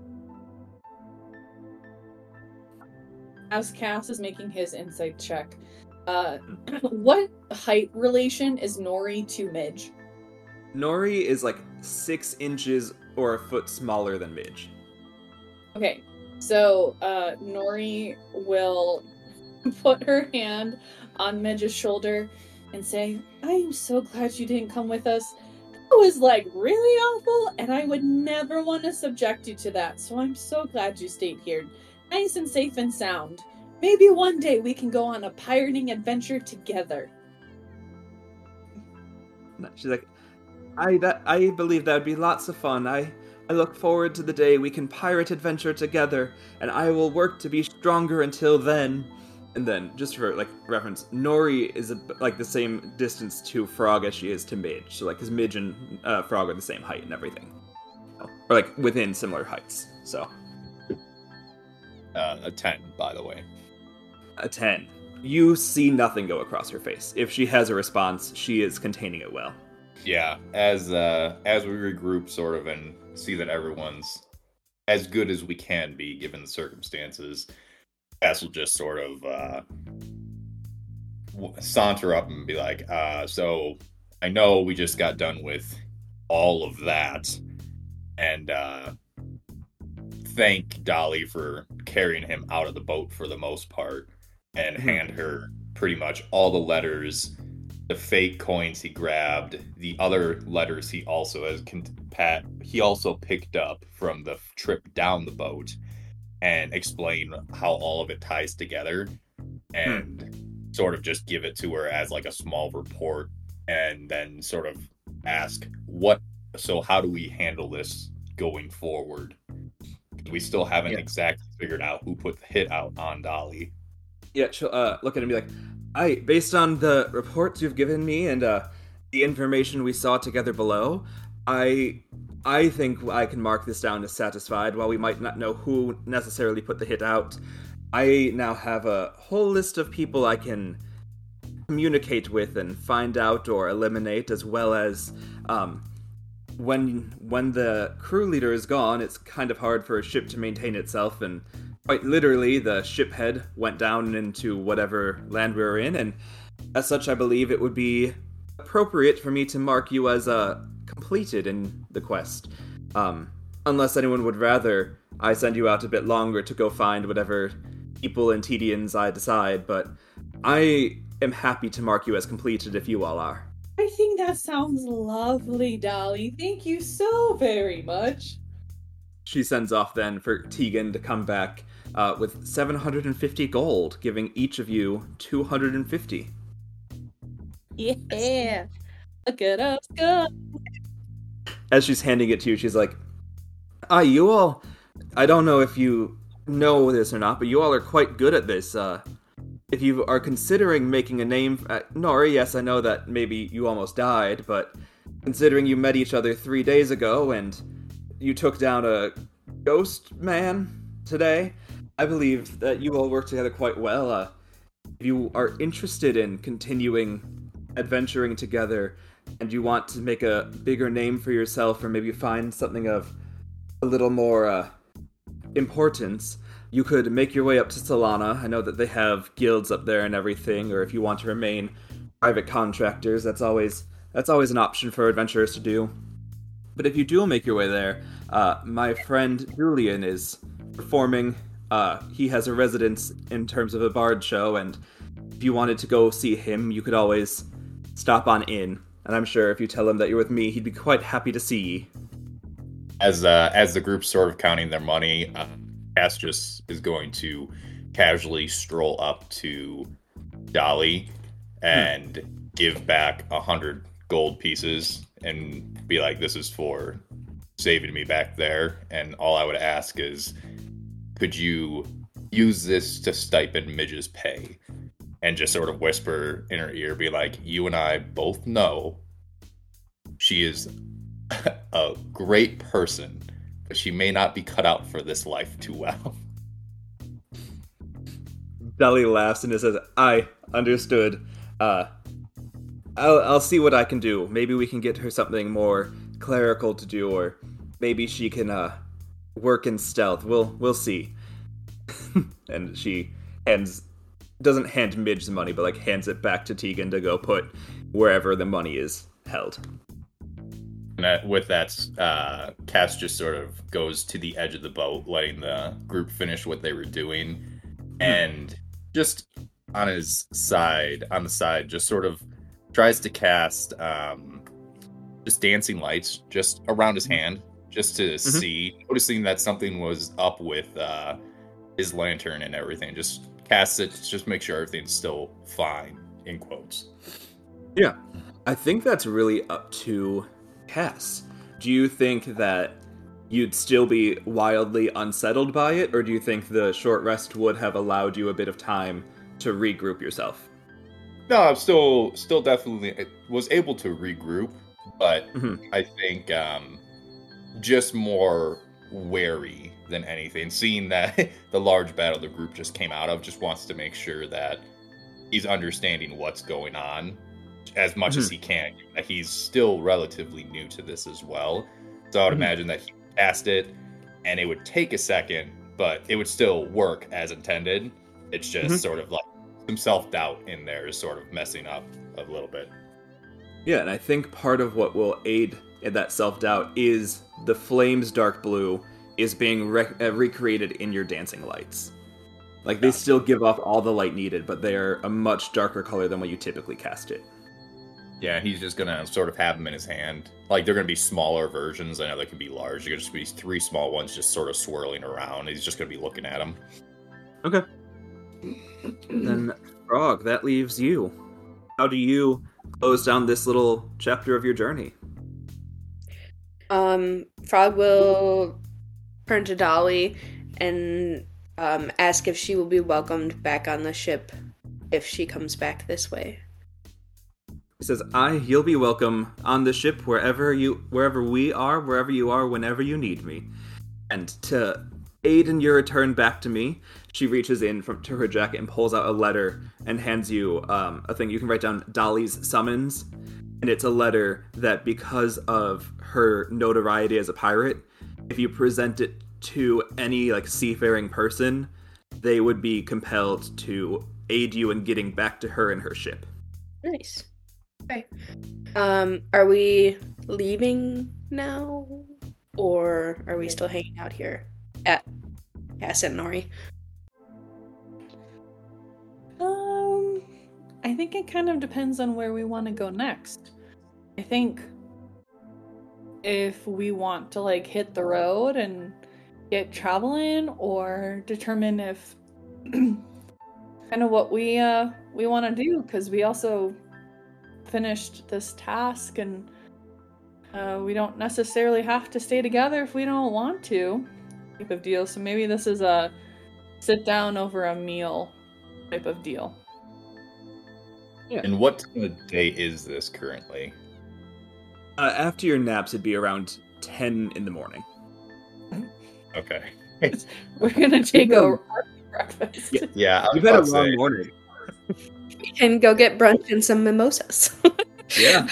As Cass is making his insight check, uh, what height relation is Nori to Midge? Nori is like six inches or a foot smaller than Midge. Okay, so uh, Nori will put her hand on Midge's shoulder and say, I am so glad you didn't come with us. That was like really awful, and I would never want to subject you to that, so I'm so glad you stayed here. Nice and safe and sound. Maybe one day we can go on a pirating adventure together. She's like, I that I believe that would be lots of fun. I I look forward to the day we can pirate adventure together, and I will work to be stronger until then. And then, just for like reference, Nori is a, like the same distance to Frog as she is to Midge. So like, because Midge and uh, Frog are the same height and everything, or like within similar heights. So Uh, a ten, by the way. a ten. You see nothing go across her face. If she has a response, she is containing it well. Yeah, as uh, as we regroup, sort of, and see that everyone's as good as we can be given the circumstances, Cass will just sort of uh, saunter up and be like, uh, "So I know we just got done with all of that, and uh, thank Dolly for carrying him out of the boat for the most part, and Mm-hmm. hand her pretty much all the letters." The fake coins he grabbed, the other letters he also has con- Pat he also picked up from the trip down the boat, and explain how all of it ties together, and hmm. sort of just give it to her as like a small report, and then sort of ask what. So how do we handle this going forward? We still haven't yeah. exactly figured out who put the hit out on Dolly. Yeah, she'll uh, look at him and be like, I, based on the reports you've given me and uh, the information we saw together below, I I think I can mark this down as satisfied. While we might not know who necessarily put the hit out, I now have a whole list of people I can communicate with and find out or eliminate, as well as um, when when the crew leader is gone, it's kind of hard for a ship to maintain itself, and quite literally, the ship head went down into whatever land we were in, and as such, I believe it would be appropriate for me to mark you as uh, completed in the quest. Um, unless anyone would rather I send you out a bit longer to go find whatever people and Tedians I decide, but I am happy to mark you as completed if you all are. I think that sounds lovely, Dolly. Thank you so very much. She sends off then for Tegan to come back uh, with seven hundred fifty gold, giving each of you two hundred fifty. Yeah, look at us go. As she's handing it to you, she's like, ah, you all, I don't know if you know this or not, but you all are quite good at this. Uh, if you are considering making a name, uh, Nori, yes, I know that maybe you almost died, but considering you met each other three days ago and you took down a ghost man today, I believe that you all work together quite well. Uh, if you are interested in continuing adventuring together and you want to make a bigger name for yourself, or maybe find something of a little more uh, importance, you could make your way up to Solana. I know that they have guilds up there and everything, or if you want to remain private contractors, that's always that's always an option for adventurers to do. But if you do make your way there, uh, my friend Julian is performing. Uh, he has a residence in terms of a bard show, and if you wanted to go see him, you could always stop on in. And I'm sure if you tell him that you're with me, he'd be quite happy to see ye. As uh, as the group's sort of counting their money, uh, Cass just is going to casually stroll up to Dolly and hmm. give back a hundred gold pieces and be like, "This is for saving me back there." And all I would ask is, could you use this to stipend Midge's pay? And just sort of whisper in her ear, be like, "You and I both know she is a great person, but she may not be cut out for this life too well." Dolly laughs and says, "I understood. Uh, I'll, I'll see what I can do. Maybe we can get her something more clerical to do, or maybe she can uh, work in stealth. We'll we'll see." And she hands. Doesn't hand Midge the money, but like hands it back to Tegan to go put wherever the money is held. And that, with that, uh, Cass just sort of goes to the edge of the boat, letting the group finish what they were doing, and just on his side, on the side, just sort of tries to cast um, just dancing lights just around his hand, just to mm-hmm. see, noticing that something was up with uh, his lantern and everything. Just cast it, just make sure everything's still fine, in quotes. Yeah. I think that's really up to Cass. Do you think that you'd still be wildly unsettled by it, or do you think the short rest would have allowed you a bit of time to regroup yourself? No, I'm still, still definitely was able to regroup, but mm-hmm. I think um, just more wary than anything, seeing that the large battle the group just came out of, just wants to make sure that he's understanding what's going on as much mm-hmm. as he can. He's still relatively new to this as well, so I would mm-hmm. imagine that he cast it and it would take a second, but it would still work as intended. It's just mm-hmm. sort of like some self-doubt in there is sort of messing up a little bit. Yeah, and I think part of what will aid in that self-doubt is the flame's dark blue is being rec- uh, recreated in your dancing lights. Like, they still give off all the light needed, but they are a much darker color than what you typically cast it. Yeah, he's just gonna sort of have them in his hand. Like, they're gonna be smaller versions. I know they can be large. They're gonna just be three small ones just sort of swirling around. He's just gonna be looking at them. Okay. Then, Frog, that leaves you. How do you close down this little chapter of your journey? Um, Frog will turn to Dolly and um, ask if she will be welcomed back on the ship if she comes back this way. He says, "I, you'll be welcome on the ship wherever you, wherever we are, wherever you are, whenever you need me." And to aid in your return back to me, she reaches in from to her jacket and pulls out a letter and hands you um, a thing. You can write down Dolly's summons, and it's a letter that, because of her notoriety as a pirate, if you present it to any like seafaring person, they would be compelled to aid you in getting back to her and her ship. Nice. Okay. Um, are we leaving now, or are we still hanging out here at Cass and Nori? Um, I think it kind of depends on where we want to go next. I think if we want to like hit the road and get traveling, or determine if kind of what we uh we want to do, because we also finished this task and uh, we don't necessarily have to stay together if we don't want to, type of deal. So maybe this is a sit down over a meal type of deal. Yeah. And what time of day is this currently? Uh, after your naps, it'd be around ten in the morning. Okay. We're gonna take a breakfast. Yeah, yeah you've had a long say, morning. we can go get brunch and some mimosas. Yeah.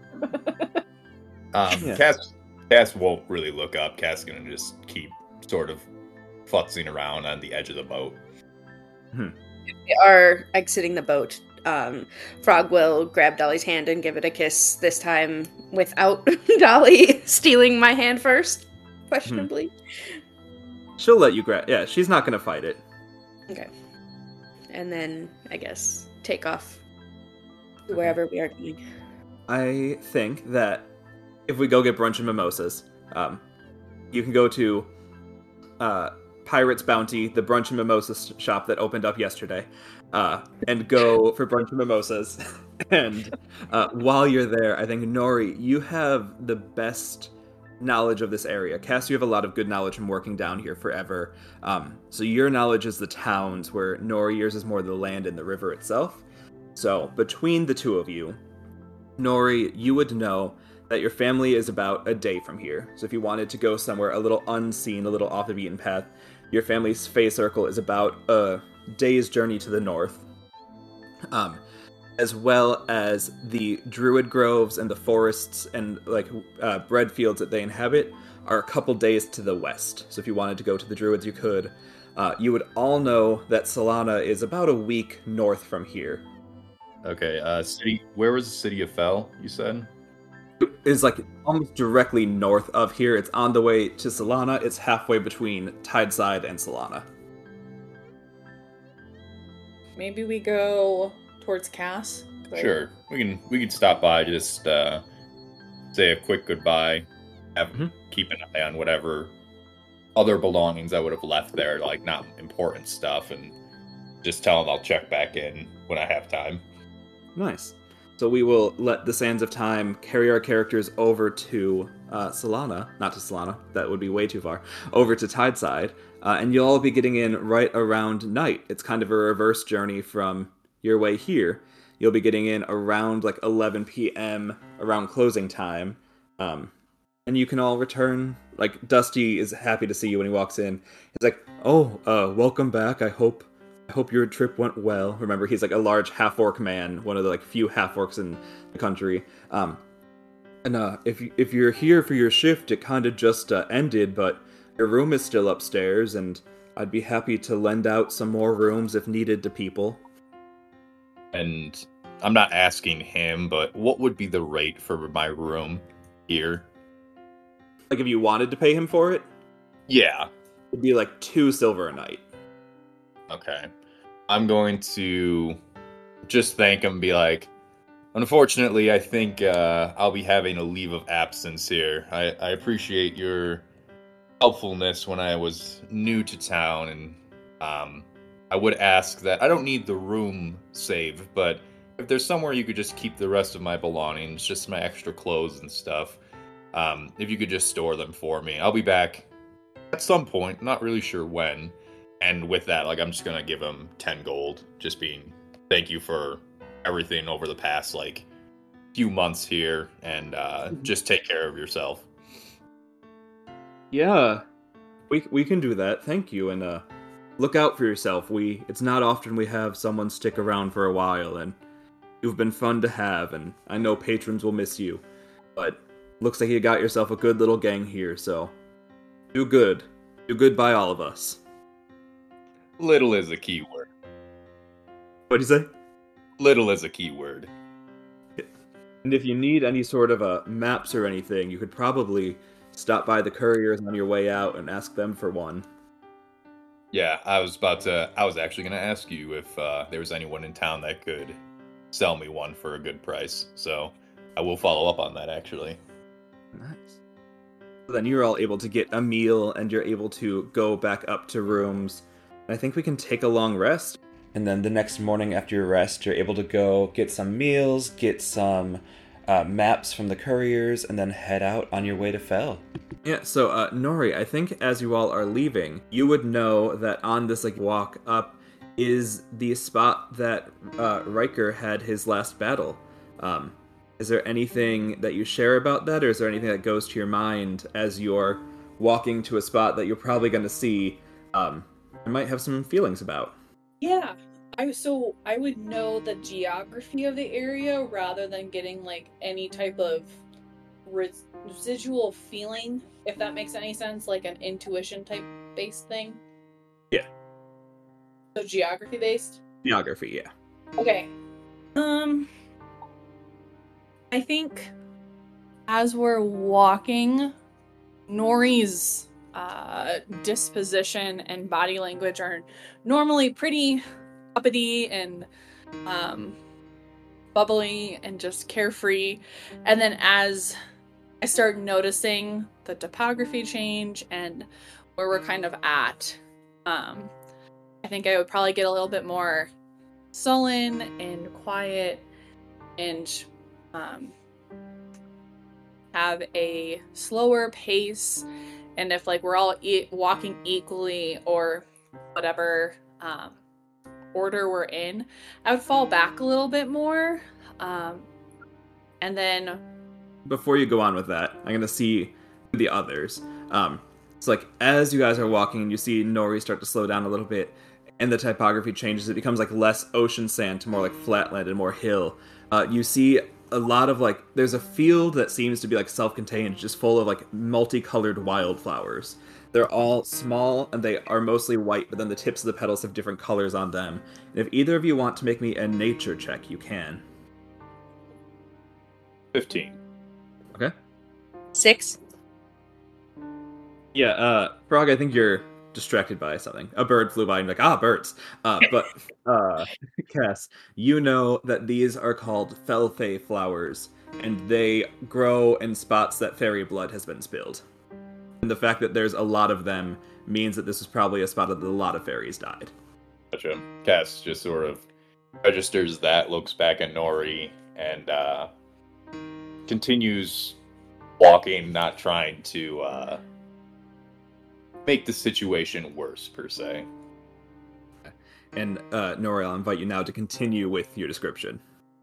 Um, Yeah. Cass, Cass won't really look up. Cass is gonna just keep sort of futzing around on the edge of the boat. We are exiting the boat. Um, Frog will grab Dolly's hand and give it a kiss, this time without Dolly stealing my hand first, questionably. She'll let you grab. Yeah, she's not gonna fight it. Okay. And then, I guess, take off to wherever we are going. I think that if we go get brunch and mimosas, um, you can go to uh, Pirate's Bounty, the brunch and mimosas shop that opened up yesterday, uh, and go for brunch and mimosas. and uh, while you're there, I think, Nori, you have the best knowledge of this area. Cass, you have a lot of good knowledge from working down here forever. Um, so your knowledge is the towns, where Nori, yours is more the land and the river itself. So between the two of you, Nori, you would know that your family is about a day from here. So if you wanted to go somewhere a little unseen, a little off the beaten path, your family's Fey Circle is about a day's journey to the north. Um, as well as the druid groves and the forests and like uh, bread fields that they inhabit are a couple days to the west. So if you wanted to go to the druids, you could. Uh, you would all know that Solana is about a week north from here. Okay, uh, city. Where was the city of Fel? You said. Is like almost directly north of here. It's on the way to Solana. It's halfway between Tideside and Solana. Maybe we go towards Cass? 'Cause I- Sure, we can we can stop by, just uh, say a quick goodbye, have Mhm. keep an eye on whatever other belongings I would have left there, like not important stuff, and just tell them I'll check back in when I have time. Nice. So we will let the Sands of Time carry our characters over to uh, Solana, not to Solana, that would be way too far, over to Tideside, uh, and you'll all be getting in right around night. It's kind of a reverse journey from your way here. You'll be getting in around like eleven p.m., around closing time, um, and you can all return. Like, Dusty is happy to see you when he walks in. He's like, oh, uh, welcome back, I hope... I hope your trip went well. Remember, he's like a large half-orc man, one of the like few half-orcs in the country. Um, and uh, if you, if you're here for your shift, it kind of just uh, ended, but your room is still upstairs, and I'd be happy to lend out some more rooms if needed to people. And I'm not asking him, but what would be the rate for my room here? Like, if you wanted to pay him for it, Yeah. it'd be like two silver a night. Okay. I'm going to just thank him and be like, unfortunately, I think uh, I'll be having a leave of absence here. I, I appreciate your helpfulness when I was new to town, and um, I would ask that I don't need the room saved, but if there's somewhere you could just keep the rest of my belongings, just my extra clothes and stuff, um, if you could just store them for me. I'll be back at some point, not really sure when. And with that, like, I'm just gonna give him ten gold, just being thank you for everything over the past like few months here, and uh, just take care of yourself. Yeah, we we can do that. Thank you, and uh, look out for yourself. We it's not often we have someone stick around for a while, and you've been fun to have, and I know patrons will miss you, but looks like you got yourself a good little gang here. So do good, do good by all of us. Little is a key word. What'd you say? Little is a key word. And if you need any sort of uh, maps or anything, you could probably stop by the couriers on your way out and ask them for one. Yeah, I was about to. I was actually gonna ask you if uh, there was anyone in town that could sell me one for a good price. So I will follow up on that, actually. Nice. So then you're all able to get a meal, and you're able to go back up to rooms. I think we can take a long rest. And then the next morning after your rest, you're able to go get some meals, get some uh, maps from the couriers, and then head out on your way to Fel. Yeah, so uh, Nori, I think as you all are leaving, you would know that on this like walk up is the spot that uh, Riker had his last battle. Um, is there anything that you share about that, or is there anything that goes to your mind as you're walking to a spot that you're probably going to see um, and might have some feelings about? Yeah. I so I would know the geography of the area rather than getting like any type of res- residual feeling, if that makes any sense, like an intuition type based thing. Yeah. So geography based? Geography, yeah. Okay. Um I think as we're walking, Nori's uh disposition and body language are normally pretty uppity and um bubbly and just carefree. And then as I start noticing the topography change and where we're kind of at, um, I think I would probably get a little bit more sullen and quiet and um, have a slower pace. And if like we're all e- walking equally or whatever um, order we're in, I would fall back a little bit more. Um, and then Before you go on with that, I'm gonna see the others. Um, it's like as you guys are walking, you see Nori start to slow down a little bit, and the typography changes. It becomes like less ocean sand to more like flatland and more hill. Uh, you see a lot of like there's a field that seems to be like self-contained, just full of like multicolored wildflowers. They're all small and they are mostly white, but then the tips of the petals have different colors on them. And if either of you want to make me a nature check, you can. Fifteen. Okay. Six. Yeah, uh, Frog, I think you're distracted by something. A bird flew by and you're like, ah, birds. Uh, but, uh, Cass, you know that these are called Felfey flowers, and they grow in spots that fairy blood has been spilled. And the fact that there's a lot of them means that this is probably a spot that a lot of fairies died. Gotcha. Cass just sort of registers that, looks back at Nori, and uh, continues walking, not trying to uh, make the situation worse, per se. And, uh, Nori, I'll invite you now to continue with your description.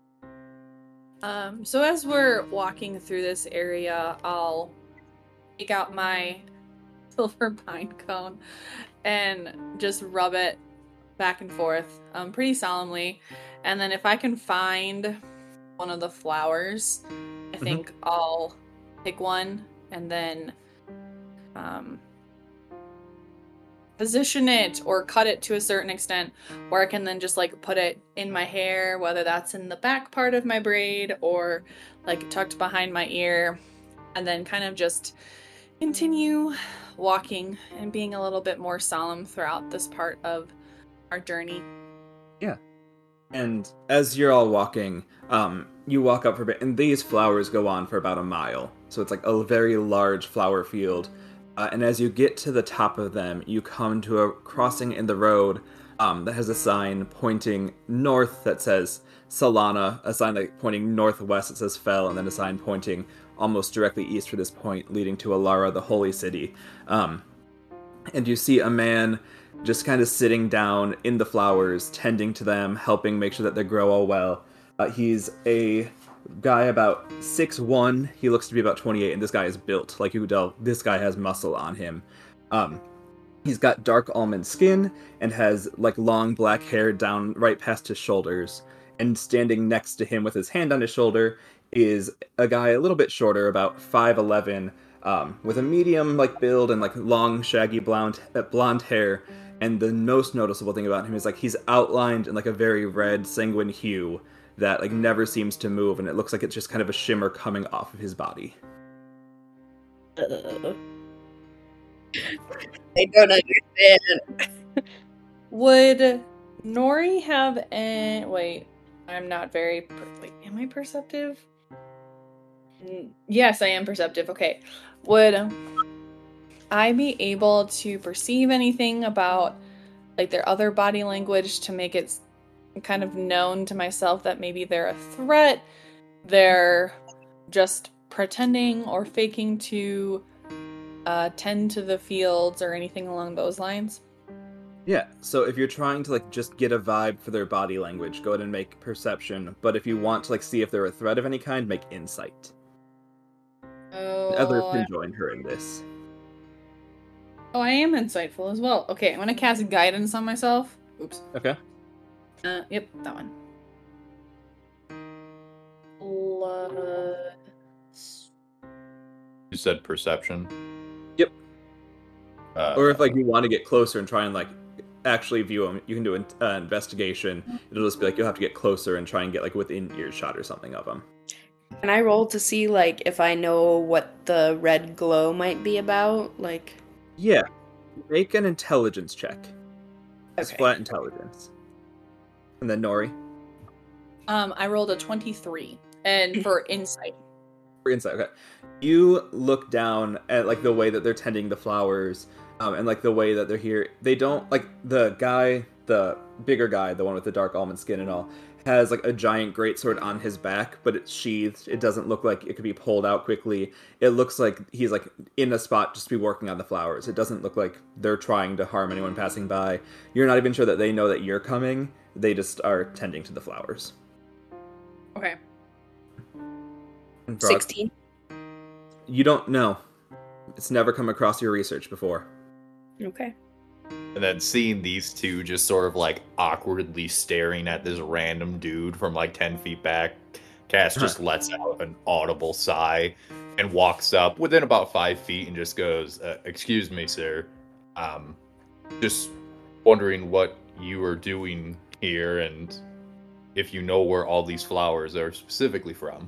Um, so as we're walking through this area, I'll take out my silver pine cone and just rub it back and forth, um, pretty solemnly. And then if I can find one of the flowers, I Mhm. think I'll pick one and then um, position it or cut it to a certain extent where I can then just like put it in my hair, whether that's in the back part of my braid or like tucked behind my ear, and then kind of just continue walking and being a little bit more solemn throughout this part of our journey. Yeah. And as you're all walking, um, you walk up for a bit, and these flowers go on for about a mile. So it's like a very large flower field. Uh, and as you get to the top of them, you come to a crossing in the road um, that has a sign pointing north that says Solana, a sign like pointing northwest that says Fel, and then a sign pointing almost directly east for this point, leading to Alara, the holy city. Um, and you see a man just kind of sitting down in the flowers, tending to them, helping make sure that they grow all well. Uh, he's a guy about six one. He looks to be about twenty-eight, and this guy is built. Like you could tell, this guy has muscle on him. Um, he's got dark almond skin and has like long black hair down right past his shoulders. And standing next to him with his hand on his shoulder is a guy a little bit shorter, about five eleven, um, with a medium like build and like long shaggy blonde uh, blonde hair. And the most noticeable thing about him is like he's outlined in like a very red sanguine hue that like never seems to move, and it looks like it's just kind of a shimmer coming off of his body. Uh, I don't understand. Would Nori have any... Wait, I'm not very... Per- Wait, am I perceptive? Mm, Yes, I am perceptive. Okay. Would I be able to perceive anything about like their other body language to make it s- kind of known to myself that maybe they're a threat, they're just pretending or faking to uh, tend to the fields or anything along those lines? Yeah, so if you're trying to like just get a vibe for their body language, go ahead and make perception. But if you want to like see if they're a threat of any kind, make insight. Oh, Others I- can join her in this. oh, I am insightful as well. Okay, I'm gonna cast guidance on myself. Oops. Okay. Uh, yep, that one. Blood. You said perception. Yep. Uh, Or if like you want to get closer and try and like actually view them, you can do an uh, investigation. It'll just be like you'll have to get closer and try and get like within earshot or something of them. Can I roll to see, like, if I know what the red glow might be about? Like, Yeah. Make an intelligence check. It's Okay. flat intelligence. And then Nori, Um, I rolled a twenty-three, and for insight. for insight. Okay. You look down at like the way that they're tending the flowers, um, and like the way that they're here. They don't like the guy, the bigger guy, the one with the dark almond skin and all, has like a giant greatsword on his back, but it's sheathed. It doesn't look like it could be pulled out quickly. It looks like he's like in a spot just to be working on the flowers. It doesn't look like they're trying to harm anyone passing by. You're not even sure that they know that you're coming. They just are tending to the flowers. Okay. And Frog, sixteen. you don't know. It's never come across your research before. Okay. And then seeing these two just sort of like awkwardly staring at this random dude from like ten feet back, Cass just lets out an audible sigh and walks up within about five feet and just goes, uh, "Excuse me, sir. Um, just wondering what you are doing here and if you know where all these flowers are specifically from."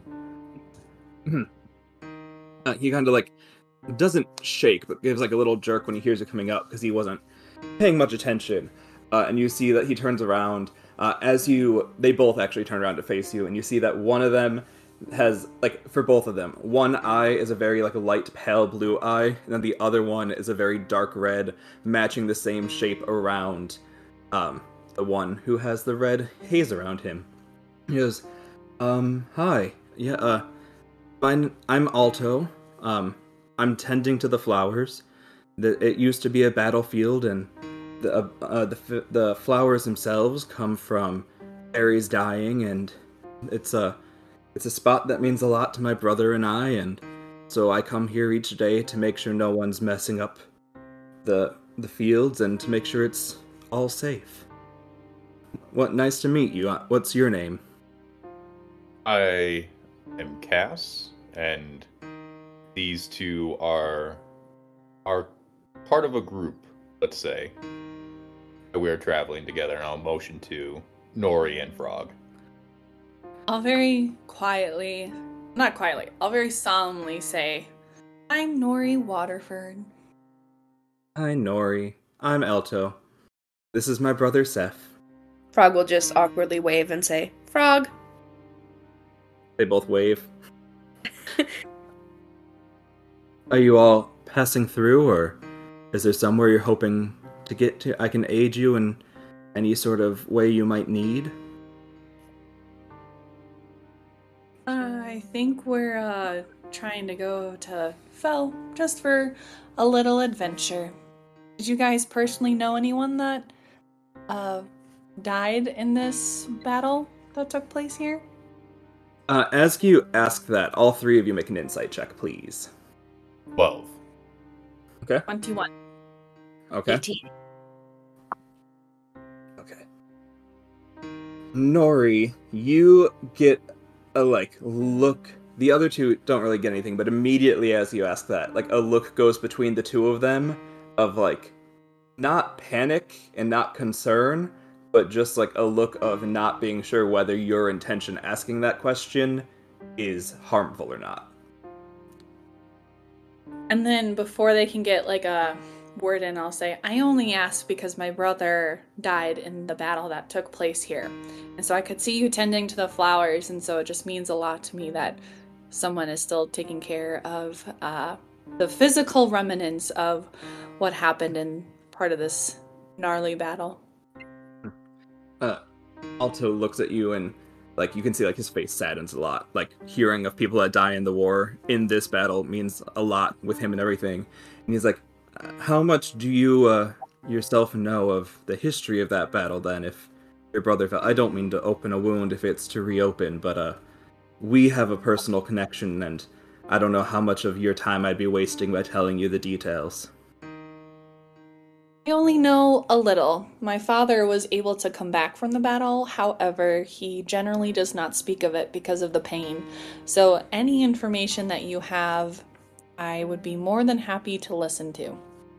Uh, he kind of like doesn't shake, but gives like a little jerk when he hears it coming up because he wasn't paying much attention. Uh, and you see that he turns around uh, as you. They both actually turn around to face you, and you see that one of them has like for both of them, one eye is a very like light pale blue eye, and then the other one is a very dark red, matching the same shape around um, the one who has the red haze around him. He goes, um, hi, yeah, uh, I'm, I'm Alto. Um, I'm tending to the flowers. The, it used to be a battlefield, and the uh, uh, the f- the flowers themselves come from Ares dying, and it's a it's a spot that means a lot to my brother and I, and so I come here each day to make sure no one's messing up the the fields and to make sure it's all safe. What nice to meet you. Uh, What's your name? I am Cass, and these two are are part of a group, let's say. We're traveling together, and I'll motion to Nori and Frog. I'll very quietly, not quietly, I'll very solemnly say, I'm Nori Waterford. Hi, Nori. I'm Alto. This is my brother Seth. Frog will just awkwardly wave and say, Frog. They both wave. Are you all passing through, or is there somewhere you're hoping to get to? I can aid you in any sort of way you might need. Uh, I think we're uh, trying to go to Fell just for a little adventure. Did you guys personally know anyone that uh, died in this battle that took place here? Uh, as you ask that, all three of you make an insight check, please. Twelve. Okay. twenty-one. Okay. eighteen. Okay. Nori, you get a like look. The other two don't really get anything, but immediately as you ask that, like a look goes between the two of them of like not panic and not concern, but just like a look of not being sure whether your intention asking that question is harmful or not. And then before they can get like a word in, I'll say, I only asked because my brother died in the battle that took place here. And so I could see you tending to the flowers, and so it just means a lot to me that someone is still taking care of uh, the physical remnants of what happened in part of this gnarly battle. Uh, Alto looks at you and, like, you can see, like, his face saddens a lot. Like, hearing of people that die in the war in this battle means a lot with him and everything. And he's like, how much do you, uh, yourself know of the history of that battle, then, if your brother fell? I don't mean to open a wound if it's to reopen, but, uh, we have a personal connection, and I don't know how much of your time I'd be wasting by telling you the details. I only know a little. My father was able to come back from the battle, however, he generally does not speak of it because of the pain. So, any information that you have, I would be more than happy to listen to.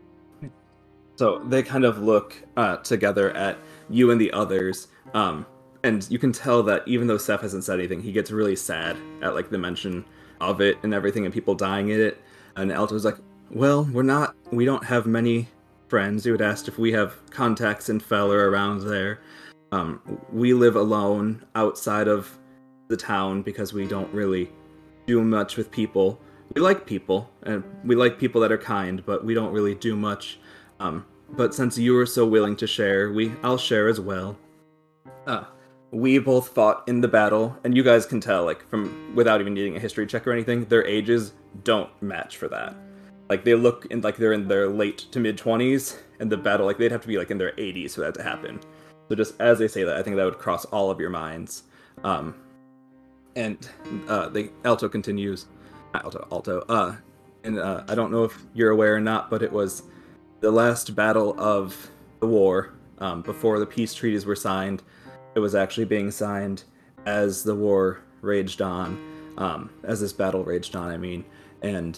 So they kind of look uh, together at you and the others, um, and you can tell that even though Seth hasn't said anything, he gets really sad at like the mention of it and everything, and people dying in it. And Alto's like, "Well, we're not. We don't have many friends." You had asked if we have contacts in Fell or around there. Um, we live alone outside of the town because we don't really do much with people. We like people, and we like people that are kind, but we don't really do much. Um, but since you were so willing to share, we I'll share as well. Uh, we both fought in the battle, and you guys can tell, like, from without even needing a history check or anything, their ages don't match for that. Like, they look in, like they're in their late to mid twenties, and the battle, like, they'd have to be like in their eighties for that to happen. So just as they say that, I think that would cross all of your minds. Um, and uh, the Alto continues, Alto, Alto. Uh, and uh, I don't know if you're aware or not, but it was the last battle of the war, um, before the peace treaties were signed. It was actually being signed as the war raged on, um, as this battle raged on, I mean. And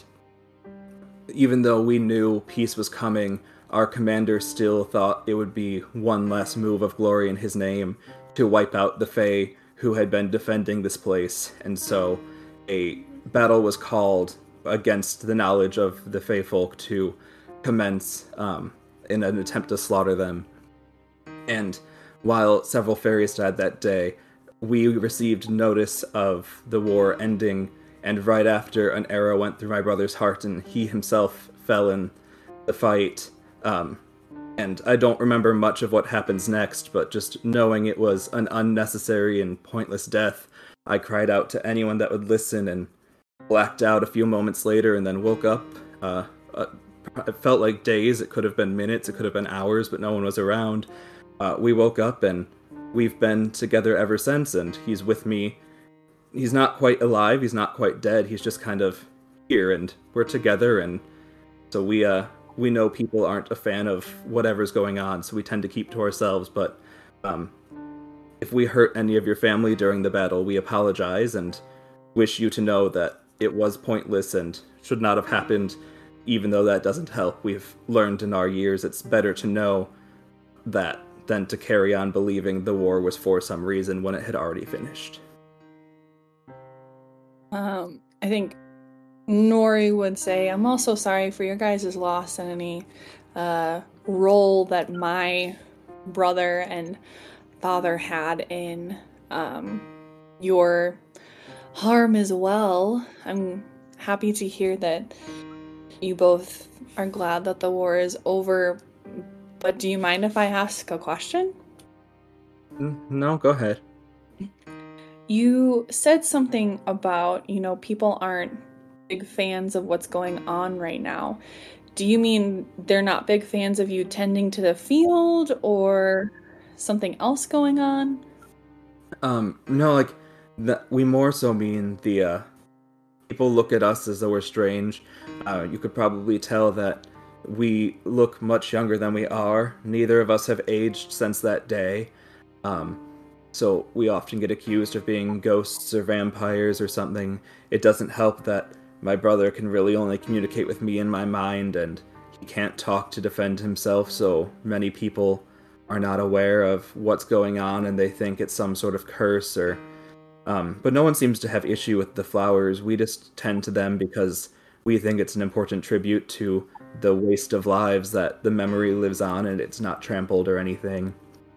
even though we knew peace was coming, our commander still thought it would be one last move of glory in his name to wipe out the Fae who had been defending this place. And so a battle was called against the knowledge of the Fae folk to commence um, in an attempt to slaughter them. And while several fairies died that day, we received notice of the war ending, and right after, an arrow went through my brother's heart, and he himself fell in the fight. Um, and I don't remember much of what happens next, but just knowing it was an unnecessary and pointless death, I cried out to anyone that would listen, and blacked out a few moments later, and then woke up. Uh, uh, it felt like days, it could have been minutes, it could have been hours, but no one was around. Uh, we woke up, and we've been together ever since, and he's with me. He's not quite alive, he's not quite dead, he's just kind of here, and we're together, and so we uh we know people aren't a fan of whatever's going on, so we tend to keep to ourselves, but um, if we hurt any of your family during the battle, we apologize, and wish you to know that it was pointless and should not have happened, even though that doesn't help. We've learned in our years it's better to know that than to carry on believing the war was for some reason when it had already finished. Um, I think Nori would say, I'm also sorry for your guys' loss and any uh, role that my brother and father had in um, your harm as well. I'm happy to hear that you both are glad that the war is over, but do you mind if I ask a question? No, go ahead. You said something about, you know, people aren't big fans of what's going on right now. Do you mean they're not big fans of you tending to the field, or something else going on? Um, no, like, that we more so mean the, uh, people look at us as though we're strange. Uh, you could probably tell that we look much younger than we are. Neither of us have aged since that day. Um, so we often get accused of being ghosts or vampires or something. It doesn't help that my brother can really only communicate with me in my mind, and he can't talk to defend himself, so many people are not aware of what's going on, and they think it's some sort of curse or... Um, but no one seems to have issue with the flowers. We just tend to them because we think it's an important tribute to the waste of lives that the memory lives on, and it's not trampled or anything.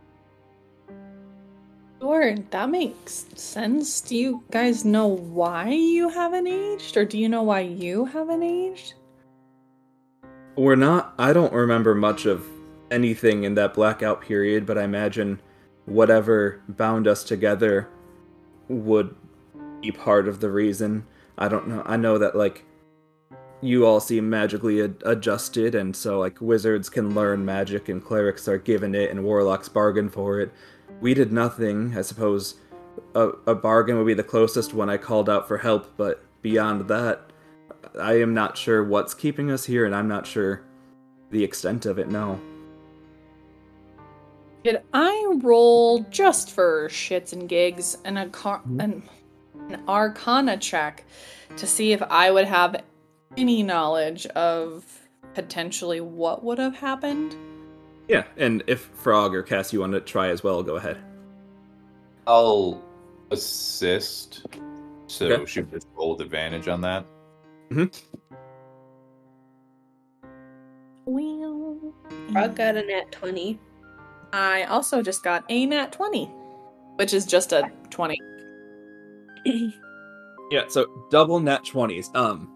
Sure, that makes sense. Do you guys know why you haven't aged, or do you know why you haven't aged? We're not... I don't remember much of anything in that blackout period, but I imagine whatever bound us together would be part of the reason. I don't know. I know that, like, you all seem magically ad- adjusted, and so, like, wizards can learn magic, and clerics are given it, and warlocks bargain for it. We did nothing. I suppose a, a bargain would be the closest when I called out for help, but beyond that, I am not sure what's keeping us here, and I'm not sure the extent of it, no. Did I roll just for shits and gigs an, arca- an, an arcana check to see if I would have any knowledge of potentially what would have happened? Yeah, and if Frog or Cass you want to try as well, go ahead. I'll assist. So Okay. should we just roll with advantage on that? Mm-hmm. Well, Frog got a nat twenty. I also just got a nat twenty, which is just a twenty. Yeah, so double nat twenties. Um,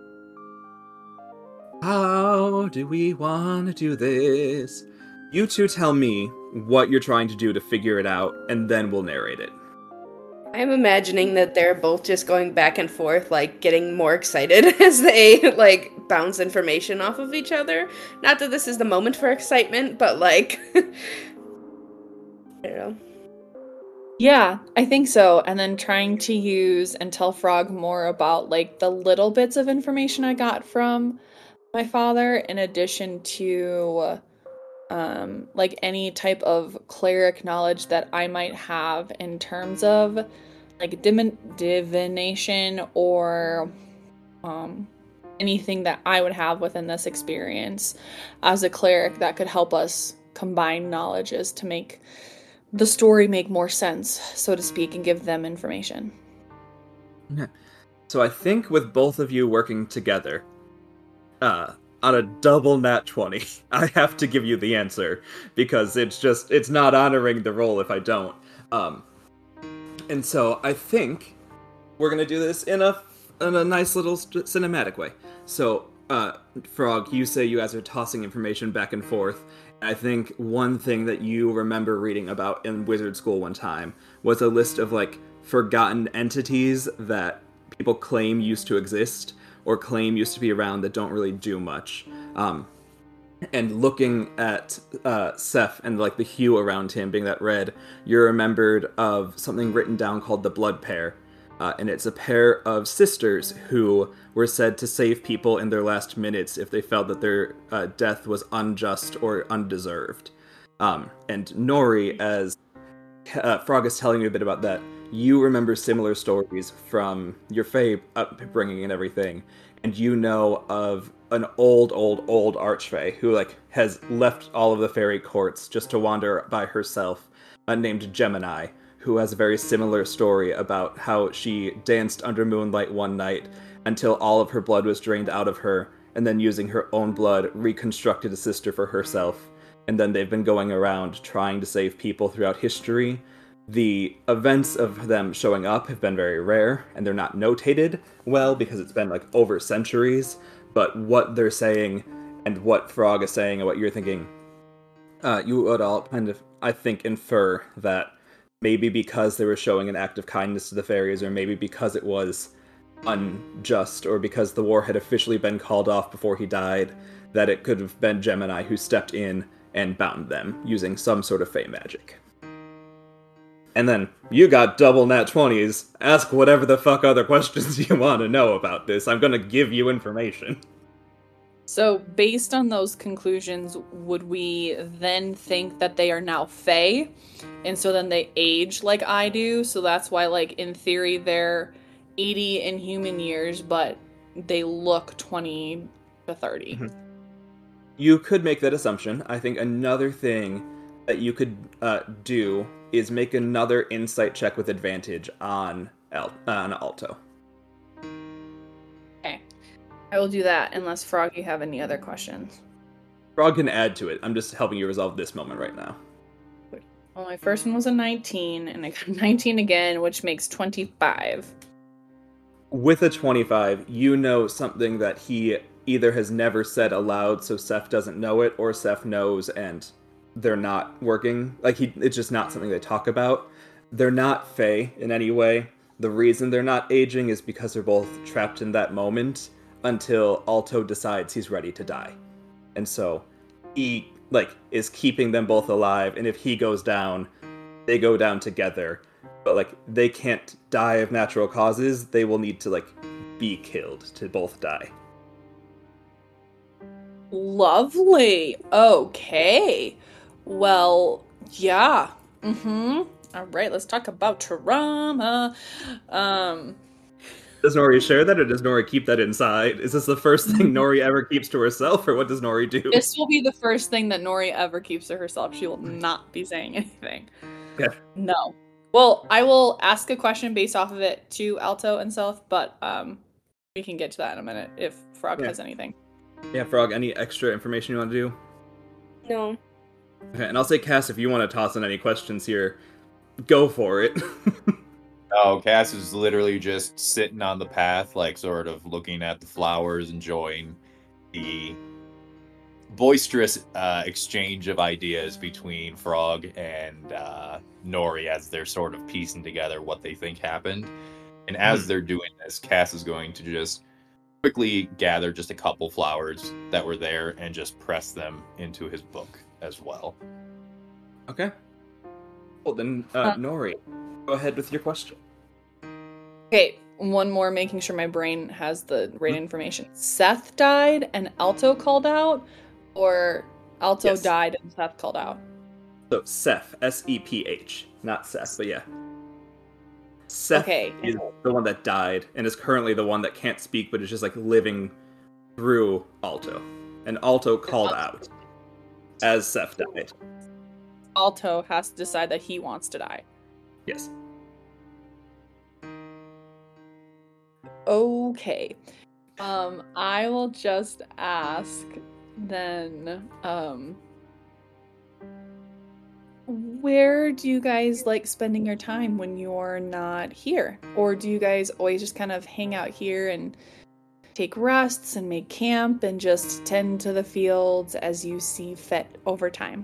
how do we want to do this? You two tell me what you're trying to do to figure it out, and then we'll narrate it. I'm imagining that they're both just going back and forth, like getting more excited as they like bounce information off of each other. Not that this is the moment for excitement, but like I don't know. Yeah, I think so. And then trying to use and tell Frog more about like the little bits of information I got from my father, in addition to um, like any type of cleric knowledge that I might have in terms of like dim- divination or um, anything that I would have within this experience as a cleric that could help us combine knowledges to make the story make more sense, so to speak, and give them information. Yeah. So I think with both of you working together, uh, on a double nat twenty, I have to give you the answer, because it's just, it's not honoring the roll if I don't. Um, and so I think we're gonna do this in a, in a nice little st- cinematic way. So, uh, Frog, you say you guys are tossing information back and forth. I think one thing that you remember reading about in wizard school one time was a list of, like, forgotten entities that people claim used to exist, or claim used to be around that don't really do much. Um, and looking at uh, Seth and like the hue around him being that red, you're remembered of something written down called the Blood Pair. Uh, and it's a pair of sisters who were said to save people in their last minutes if they felt that their uh, death was unjust or undeserved. Um, and Nori, as uh, Frog is telling you a bit about that, you remember similar stories from your Fae upbringing and everything, and you know of an old, old, old Archfey who like has left all of the fairy courts just to wander by herself, uh, named Gemini, who has a very similar story about how she danced under moonlight one night until all of her blood was drained out of her, and then using her own blood reconstructed a sister for herself. And then they've been going around trying to save people throughout history. The events of them showing up have been very rare, and they're not notated well because it's been like over centuries. But what they're saying and what Frog is saying and what you're thinking, uh, you would all kind of, I think, infer that maybe because they were showing an act of kindness to the fairies, or maybe because it was unjust, or because the war had officially been called off before he died, that it could have been Gemini who stepped in and bound them using some sort of Fey magic. And then, you got double nat twenties. Ask whatever the fuck other questions you want to know about this. I'm gonna give you information. So, based on those conclusions, would we then think that they are now Fae? And so then they age like I do? So that's why, like, in theory, they're eighty in human years, but they look twenty to thirty. Mm-hmm. You could make that assumption. I think another thing that you could uh, do is make another insight check with advantage on, Al- uh, on Alto. Okay. I will do that, unless, Frog, you have any other questions. Frog can add to it. I'm just helping you resolve this moment right now. Well, my first one was a nineteen, and I got nineteen again, which makes twenty-five. With a twenty-five, you know something that he either has never said aloud, so Seth doesn't know it, or Seth knows and they're not working. Like, he, it's just not something they talk about. They're not Fae in any way. The reason they're not aging is because they're both trapped in that moment until Alto decides he's ready to die. And so he, like, is keeping them both alive, and if he goes down, they go down together. But, like, they can't die of natural causes. They will need to, like, be killed to both die. Lovely. Okay. Well, Yeah. Mm-hmm. All right, let's talk about trauma. Um, Does Nori share that, or does Nori keep that inside? Is this the first thing Nori ever keeps to herself, or what does Nori do? this will be the first thing that Nori ever keeps to herself. She will not be saying anything. Yeah. No. Well, I will ask a question based off of it to Alto and Self, but um, we can get to that in a minute if Frog Yeah. has anything. Yeah, Frog, any extra information you want to do? No. Okay, and I'll say, Cass, if you want to toss in any questions here, go for it. Oh, Cass is literally just sitting on the path, like sort of looking at the flowers, enjoying the boisterous uh, exchange of ideas between Frog and uh, Nori as they're sort of piecing together what they think happened. And as Hmm. they're doing this, Cass is going to just quickly gather just a couple flowers that were there and just press them into his book as well. Okay. Well, then, uh, Uh. Nori, go ahead with your question. Okay, one more, making sure my brain has the right information. Seth died and Alto called out, or Alto Yes. died and Seth called out? So, Seph, S E P H. Not Seth, but yeah. Seth Okay. is the one that died, and is currently the one that can't speak, but is just, like, living through Alto. And Alto called out as Seth died. Alto has to decide that he wants to die. Yes. Okay. Um, I will just ask then, um, where do you guys like spending your time when you're not here? Or do you guys always just kind of hang out here and take rests and make camp and just tend to the fields as you see fit over time?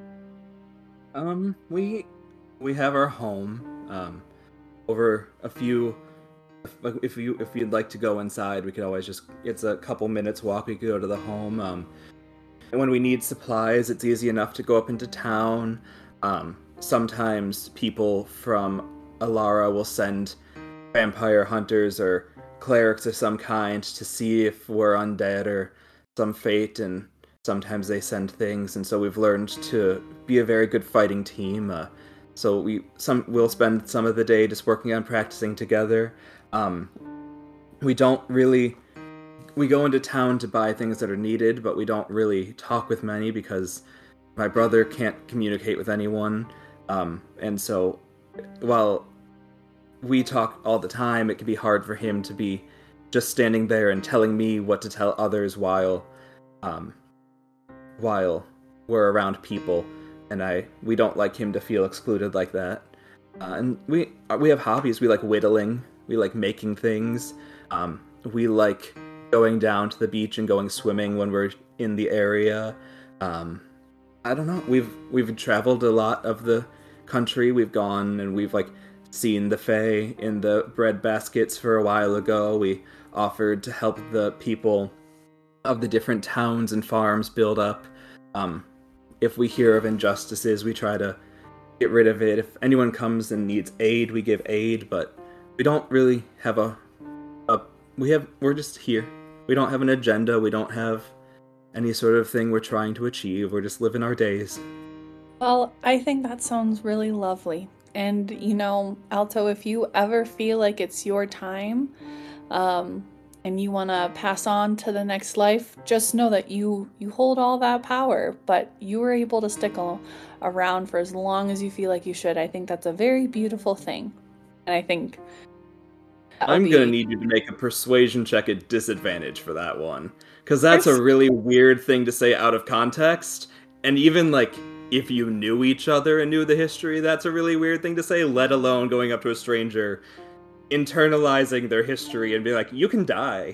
Um, we we have our home. Um, over a few. If, if you if you'd like to go inside, we could always just. It's a couple minutes walk. We could go to the home. Um, and when we need supplies, it's easy enough to go up into town. Um, sometimes people from Alara will send vampire hunters or clerics of some kind to see if we're undead or some fate, and sometimes they send things, and so we've learned to be a very good fighting team. Uh, so we some we'll spend some of the day just working on practicing together. Um, we don't really we go into town to buy things that are needed, but we don't really talk with many because my brother can't communicate with anyone. Um, and so while we talk all the time, it can be hard for him to be just standing there and telling me what to tell others while um, while we're around people, and I we don't like him to feel excluded like that. Uh, and we we have hobbies. We like whittling. We like making things. Um, we like going down to the beach and going swimming when we're in the area. Um, I don't know. We've we've traveled a lot of the country. We've gone and we've like seen the Fae in the bread baskets for a while ago. We offered to help the people of the different towns and farms build up. Um, if we hear of injustices, we try to get rid of it. If anyone comes and needs aid, we give aid, but we don't really have a, a we have we're just here. We don't have an agenda. We don't have any sort of thing we're trying to achieve. We're just living our days. Well, I think that sounds really lovely. And, you know, Alto, if you ever feel like it's your time, um, and you want to pass on to the next life, just know that you you hold all that power, but you were able to stick a, around for as long as you feel like you should. I think that's a very beautiful thing. And I think that'll I'm be- gonna need you to make a persuasion check at disadvantage for that one, because that's a really weird thing to say out of context. And even like if you knew each other and knew the history, that's a really weird thing to say. Let alone going up to a stranger, internalizing their history and be like, "You can die."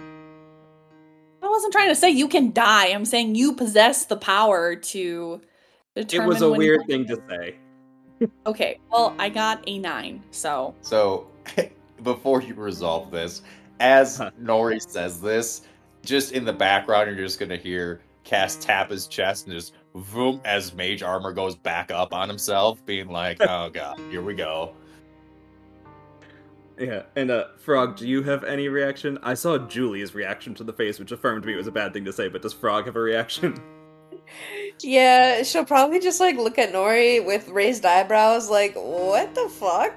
I wasn't trying to say you can die. I'm saying you possess the power to It determine was a when weird you- thing to say. Okay, well, I got a nine, so So, before you resolve this, as Huh. Nori says this, just in the background, you're just gonna hear Cass tap his chest and just boom as mage armor goes back up on himself, being like, "Oh god, here we go." Yeah, and uh, Frog, do you have any reaction? I saw Julie's reaction to the face, which affirmed to me it was a bad thing to say, but does Frog have a reaction? Yeah, she'll probably just like look at Nori with raised eyebrows, like, what the fuck?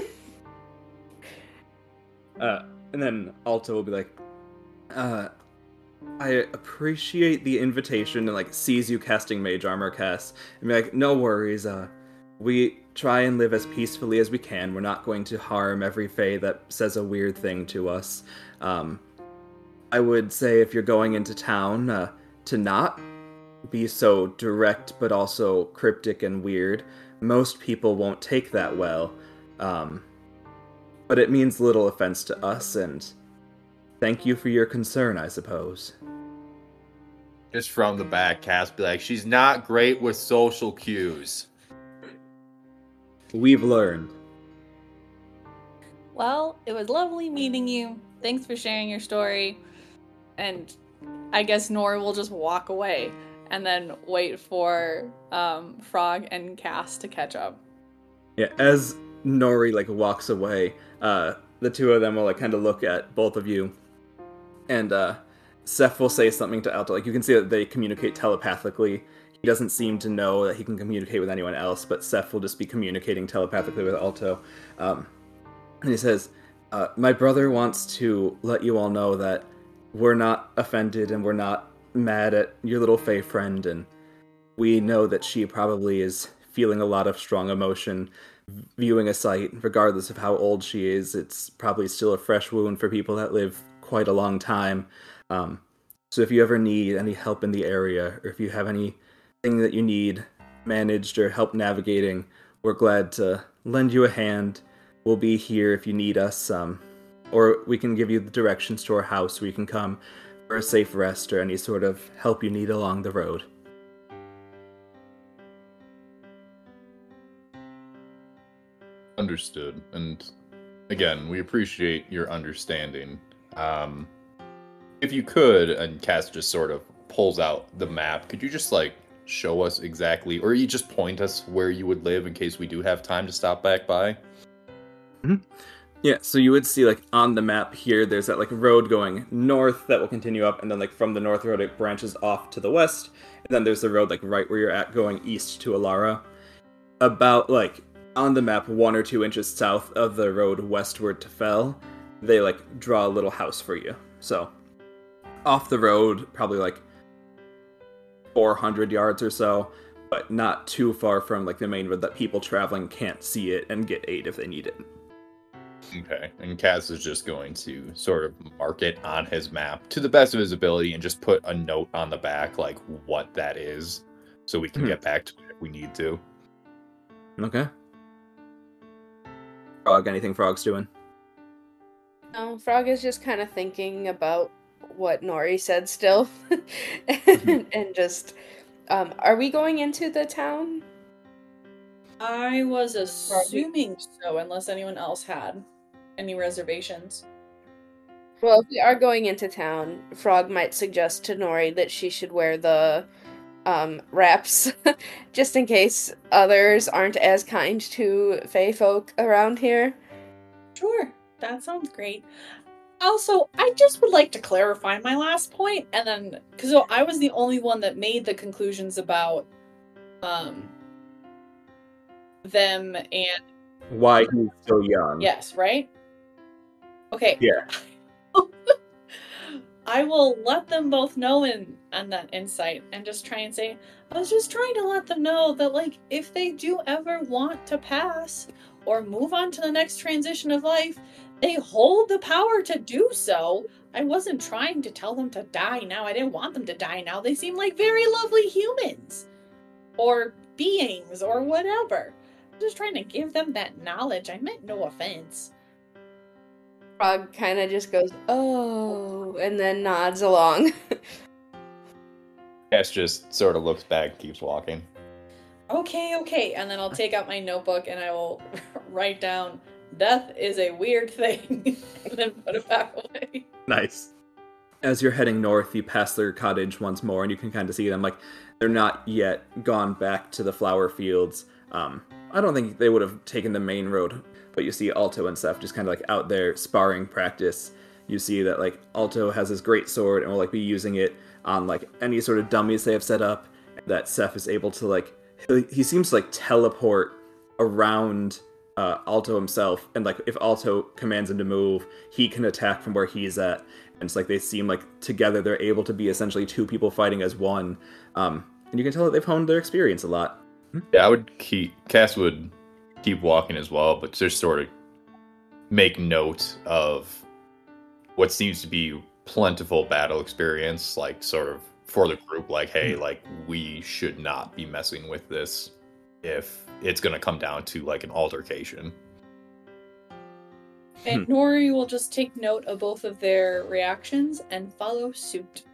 Uh, and then Alto will be like, uh, I appreciate the invitation, and like sees you casting mage armor cast, and be like, no worries, uh, we try and live as peacefully as we can. We're not going to harm every fae that says a weird thing to us. Um, I would say if you're going into town, uh, to not be so direct but also cryptic and weird. Most people won't take that well. Um, but it means little offense to us, and thank you for your concern, I suppose. Just from the back, Cass be like, she's not great with social cues. We've learned. Well, it was lovely meeting you. Thanks for sharing your story. And I guess Nori will just walk away and then wait for um, Frog and Cass to catch up. Yeah, as Nori like walks away, uh, the two of them will like kind of look at both of you, and uh, Seth will say something to Alto. Like you can see that they communicate telepathically. He doesn't seem to know that he can communicate with anyone else, but Seth will just be communicating telepathically with Alto. Um, and he says, uh, "My brother wants to let you all know that we're not offended and we're not mad at your little Fae friend, and we know that she probably is feeling a lot of strong emotion viewing a sight, regardless of how old she is. It's probably still a fresh wound for people that live quite a long time. Um, so if you ever need any help in the area, or if you have anything that you need managed or help navigating, we're glad to lend you a hand. We'll be here if you need us, um, or we can give you the directions to our house where you can come for a safe rest or any sort of help you need along the road." Understood. And again, we appreciate your understanding. Um, if you could, and Cass just sort of pulls out the map, could you just like show us exactly, or you just point us where you would live in case we do have time to stop back by? Mm-hmm. Yeah, so you would see, like, on the map here, there's that, like, road going north that will continue up, and then, like, from the north road, it branches off to the west, and then there's the road, like, right where you're at going east to Alara. About, like, on the map, one or two inches south of the road westward to Fell, they, like, draw a little house for you. So, off the road, probably, like, four hundred yards or so, but not too far from, like, the main road that people traveling can't see it and get aid if they need it. Okay, and Cass is just going to sort of mark it on his map to the best of his ability and just put a note on the back, like, what that is, so we can mm-hmm. get back to it if we need to. Okay. Frog, anything Frog's doing? No, Frog is just kind of thinking about what Nori said still. and, and just, um, are we going into the town? I was assuming so, unless anyone else had any reservations. Well, if we are going into town, Frog might suggest to Nori that she should wear the um, wraps, just in case others aren't as kind to Fae folk around here. Sure, that sounds great. Also, I just would like to clarify my last point, and then, because I was the only one that made the conclusions about um, them and... why he's so young. Yes, right? Okay. Yeah. I will let them both know in on that insight and just try and say, I was just trying to let them know that, like, if they do ever want to pass or move on to the next transition of life, they hold the power to do so. I wasn't trying to tell them to die now. I didn't want them to die now. They seem like very lovely humans or beings or whatever. I'm just trying to give them that knowledge. I meant no offense. Frog kind of just goes, oh, and then nods along. Cass just sort of looks back and keeps walking. Okay, okay. And then I'll take out my notebook and I will write down, death is a weird thing, and then put it back away. Nice. As you're heading north, you pass their cottage once more, and you can kind of see them. Like, they're not yet gone back to the flower fields. Um, I don't think they would have taken the main road, but you see Alto and Seth just kind of like out there sparring practice. You see that like Alto has his great sword and will like be using it on like any sort of dummies they have set up, that Seth is able to like he, he seems to like teleport around uh, Alto himself, and like if Alto commands him to move, he can attack from where he's at. And it's like they seem like together they're able to be essentially two people fighting as one. Um, and you can tell that they've honed their experience a lot. Yeah, I would keep Cass would keep walking as well, but just sort of make note of what seems to be plentiful battle experience, like sort of for the group, like, hey, like we should not be messing with this if it's gonna come down to like an altercation. And Nori will just take note of both of their reactions and follow suit.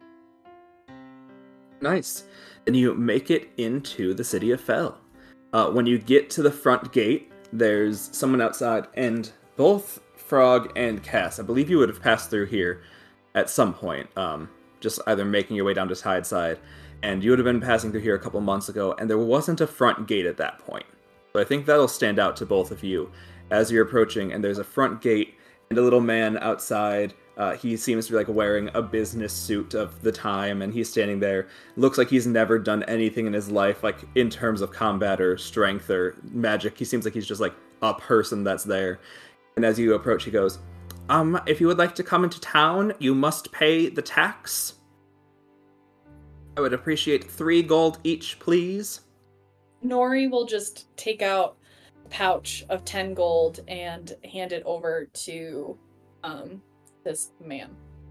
Nice. And you make it into the city of Fel. Uh, when you get to the front gate, there's someone outside, and both Frog and Cass, I believe you would have passed through here at some point, um, just either making your way down to Tideside, and you would have been passing through here a couple months ago, and there wasn't a front gate at that point. So I think that'll stand out to both of you as you're approaching, and there's a front gate and a little man outside. Uh, he seems to be like wearing a business suit of the time, and he's standing there. Looks like he's never done anything in his life, like in terms of combat or strength or magic. He seems like he's just like a person that's there. And as you approach, he goes, Um, if you would like to come into town, you must pay the tax. I would appreciate three gold each, please. Nori will just take out a pouch of ten gold and hand it over to um, this man.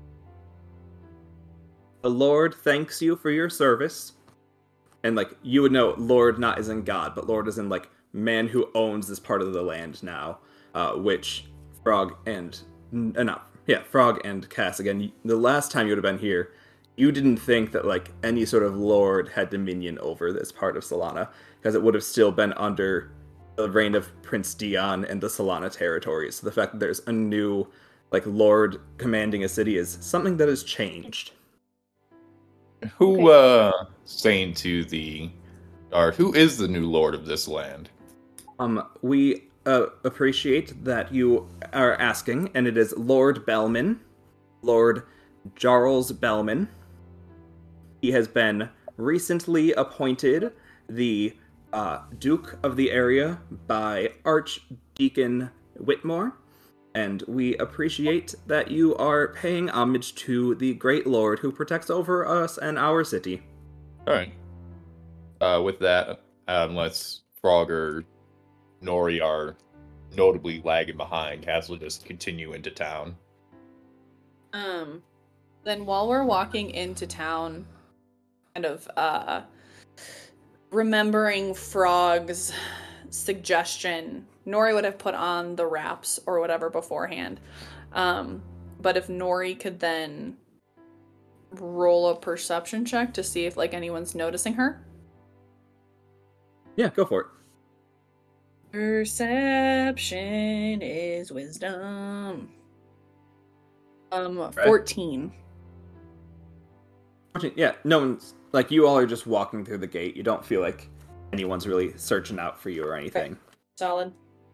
The Lord thanks you for your service. And, like, you would know Lord not as in God, but Lord as in, like, man who owns this part of the land now. Uh, which Frog and... Uh, no, yeah, Frog and Cass, again, the last time you would have been here, you didn't think that, like, any sort of lord had dominion over this part of Solana, because it would have still been under the reign of Prince Dion and the Solana territories. So the fact that there's a new, like, lord commanding a city is something that has changed. Who, uh, saying to the guard, who is the new lord of this land? Um, we uh, appreciate that you are asking, and it is Lord Bellman, Lord Jarls Bellman. He has been recently appointed the uh, Duke of the area by Archdeacon Whitmore, and we appreciate that you are paying homage to the great lord who protects over us and our city. All right. Uh, with that, unless Frog or Nori are notably lagging behind, Cass will just continue into town. Um, then while we're walking into town, kind of uh, remembering Frog's suggestion, Nori would have put on the wraps or whatever beforehand. Um, but if Nori could then roll a perception check to see if like anyone's noticing her. Yeah, go for it. Perception is wisdom. Um, Right. fourteen. Yeah, no one's, like, you all are just walking through the gate. You don't feel like anyone's really searching out for you or anything. Solid.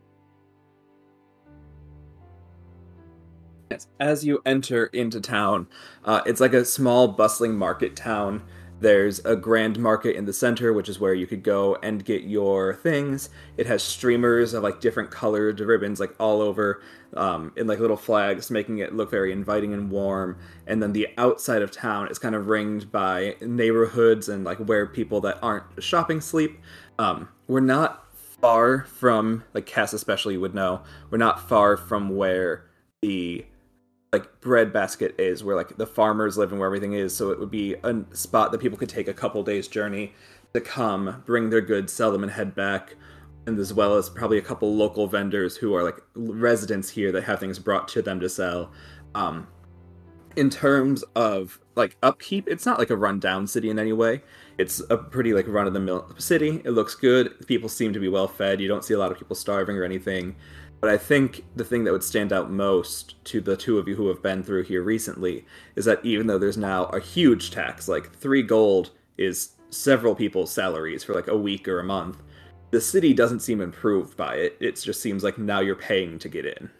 Yes. As you enter into town, uh, it's like a small, bustling market town. There's a grand market in the center, which is where you could go and get your things. It has streamers of like different colored ribbons, like all over, um, in like little flags, making it look very inviting and warm. And then the outside of town is kind of ringed by neighborhoods and like where people that aren't shopping sleep. Um, we're not far from, like Cass especially would know, we're not far from where the like bread basket is, where like the farmers live and where everything is. So it would be a spot that people could take a couple days journey to come, bring their goods, sell them, and head back. And as well as probably a couple local vendors who are like residents here that have things brought to them to sell. Um, in terms of like upkeep, it's not like a rundown city in any way. It's a pretty like run of the mill city. It looks good. People seem to be well fed. You don't see a lot of people starving or anything. But I think the thing that would stand out most to the two of you who have been through here recently is that even though there's now a huge tax, like three gold is several people's salaries for like a week or a month, the city doesn't seem improved by it. It just seems like now you're paying to get in.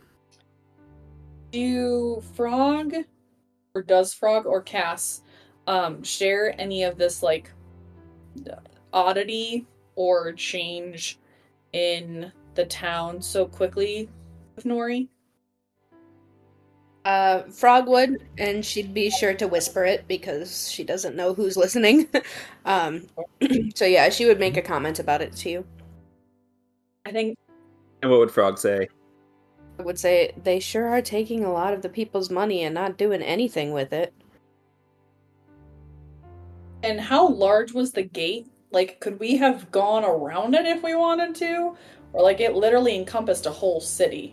Do Frog, or does Frog or Cass, um, share any of this like oddity or change in the town so quickly with Nori? Uh, Frog would, and she'd be sure to whisper it because she doesn't know who's listening. um, so yeah, she would make a comment about it to you. I think. And what would Frog say? I would say they sure are taking a lot of the people's money and not doing anything with it. And how large was the gate? Like, could we have gone around it if we wanted to? Or, like, it literally encompassed a whole city.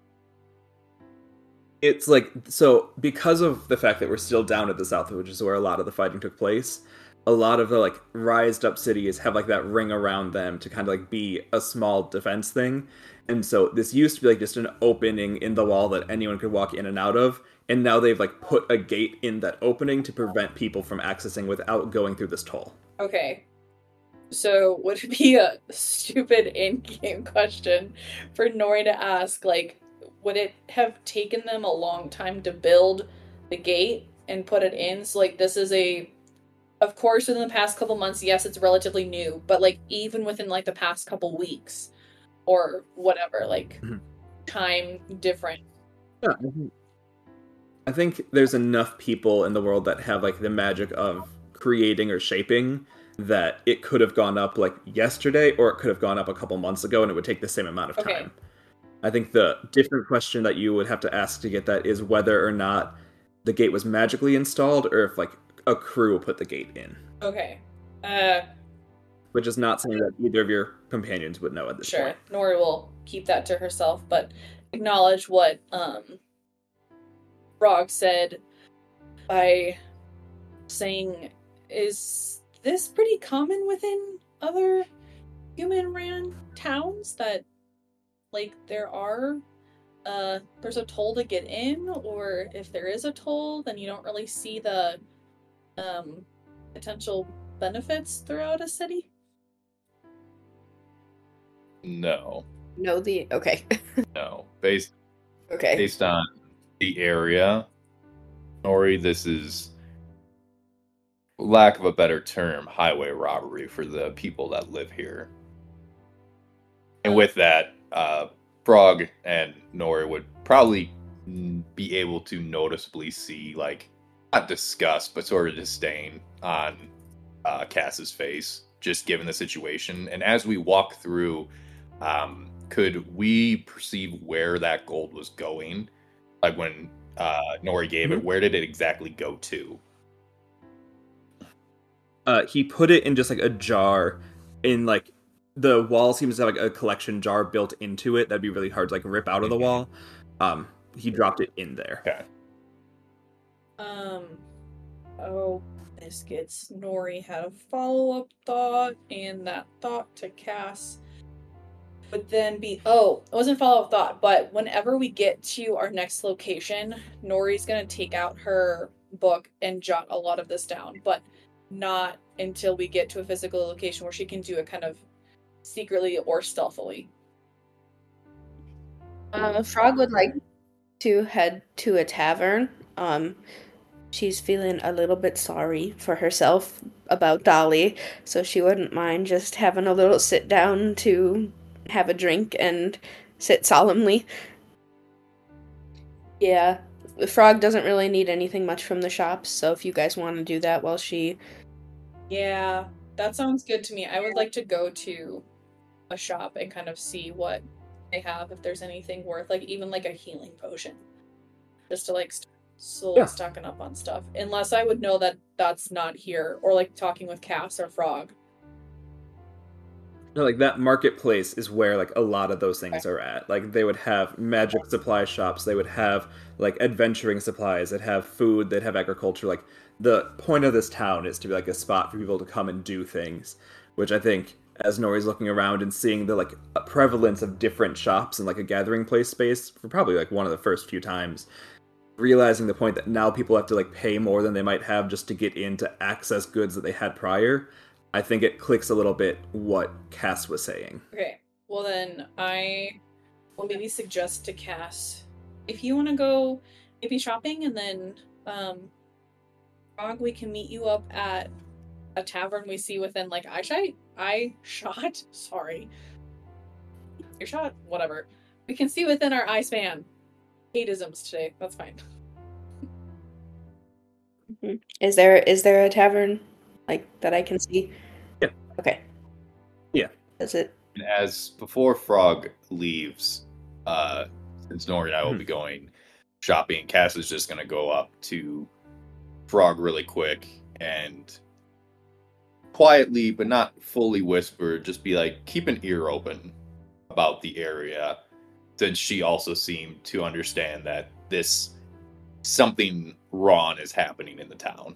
It's like, so because of the fact that we're still down at the south, which is where a lot of the fighting took place, a lot of the, like, rised up cities have, like, that ring around them to kind of, like, be a small defense thing. And so this used to be, like, just an opening in the wall that anyone could walk in and out of. And now they've, like, put a gate in that opening to prevent people from accessing without going through this toll. Okay. So, would it be a stupid in-game question for Nori to ask, like, would it have taken them a long time to build the gate and put it in? So, like, this is a... Of course, within the past couple months, yes, it's relatively new. But, like, even within, like, the past couple weeks or whatever, like, mm-hmm. time different. Yeah, I think, I think there's enough people in the world that have, like, the magic of creating or shaping that it could have gone up, like, yesterday, or it could have gone up a couple months ago, and it would take the same amount of time. Okay. I think the different question that you would have to ask to get that is whether or not the gate was magically installed, or if, like, a crew put the gate in. Okay. Uh... Which is not something that either of your companions would know at this sure. point. Sure, Nori will keep that to herself, but acknowledge what um, Frog said by saying, is this pretty common within other human-ran towns that, like, there are, uh, there's a toll to get in, or if there is a toll, then you don't really see the um, potential benefits throughout a city? No. No, the... Okay. No. Based, okay. Based on the area, Nori, this is, lack of a better term, highway robbery for the people that live here. And with that, uh, Frog and Nori would probably be able to noticeably see, like, not disgust, but sort of disdain on uh, Cass's face, just given the situation. And as we walk through, um, could we perceive where that gold was going? Like when uh, Nori gave mm-hmm. it, where did it exactly go to? Uh, he put it in just like a jar in like the wall seems to have like a collection jar built into it. That'd be really hard to like rip out of the wall. Um, he dropped it in there. Okay. Um, oh, biscuits. Nori had a follow-up thought, and that thought to Cass would then be, oh, it wasn't follow-up thought, but whenever we get to our next location, Nori's gonna take out her book and jot a lot of this down, but not until we get to a physical location where she can do it kind of secretly or stealthily. Uh, Frog would like to head to a tavern. Um, she's feeling a little bit sorry for herself about Dolly, so she wouldn't mind just having a little sit down to have a drink and sit solemnly. Yeah, Frog doesn't really need anything much from the shops, so if you guys want to do that while she... Yeah, that sounds good to me. I would like to go to a shop and kind of see what they have, if there's anything worth, like, even like a healing potion. Just to, like, st- slowly yeah. stocking up on stuff. Unless I would know that that's not here, or, like, talking with Cass or Frog. No, like, that marketplace is where, like, a lot of those things okay. are at. Like, they would have magic supply shops, they would have, like, adventuring supplies, they'd have food, they'd have agriculture. Like, the point of this town is to be, like, a spot for people to come and do things, which I think, as Nori's looking around and seeing the, like, prevalence of different shops and, like, a gathering place space for probably, like, one of the first few times, realizing the point that now people have to, like, pay more than they might have just to get in to access goods that they had prior, I think it clicks a little bit what Cass was saying. Okay, well then I will maybe suggest to Cass, if you want to go maybe shopping, and then um, Frog, we can meet you up at a tavern we see within like eye shot, eye shot. Sorry, your shot, whatever. We can see within our eye span. Hateisms today. That's fine. Mhm. Is there is there a tavern like that I can see? Yeah. Okay. Yeah. That's it. And as before Frog leaves, uh, since Nori and I will Mhm. be going shopping, Cass is just gonna go up to Frog really quick and quietly, but not fully whisper, just be like, keep an ear open about the area, since she also seemed to understand that this something wrong is happening in the town.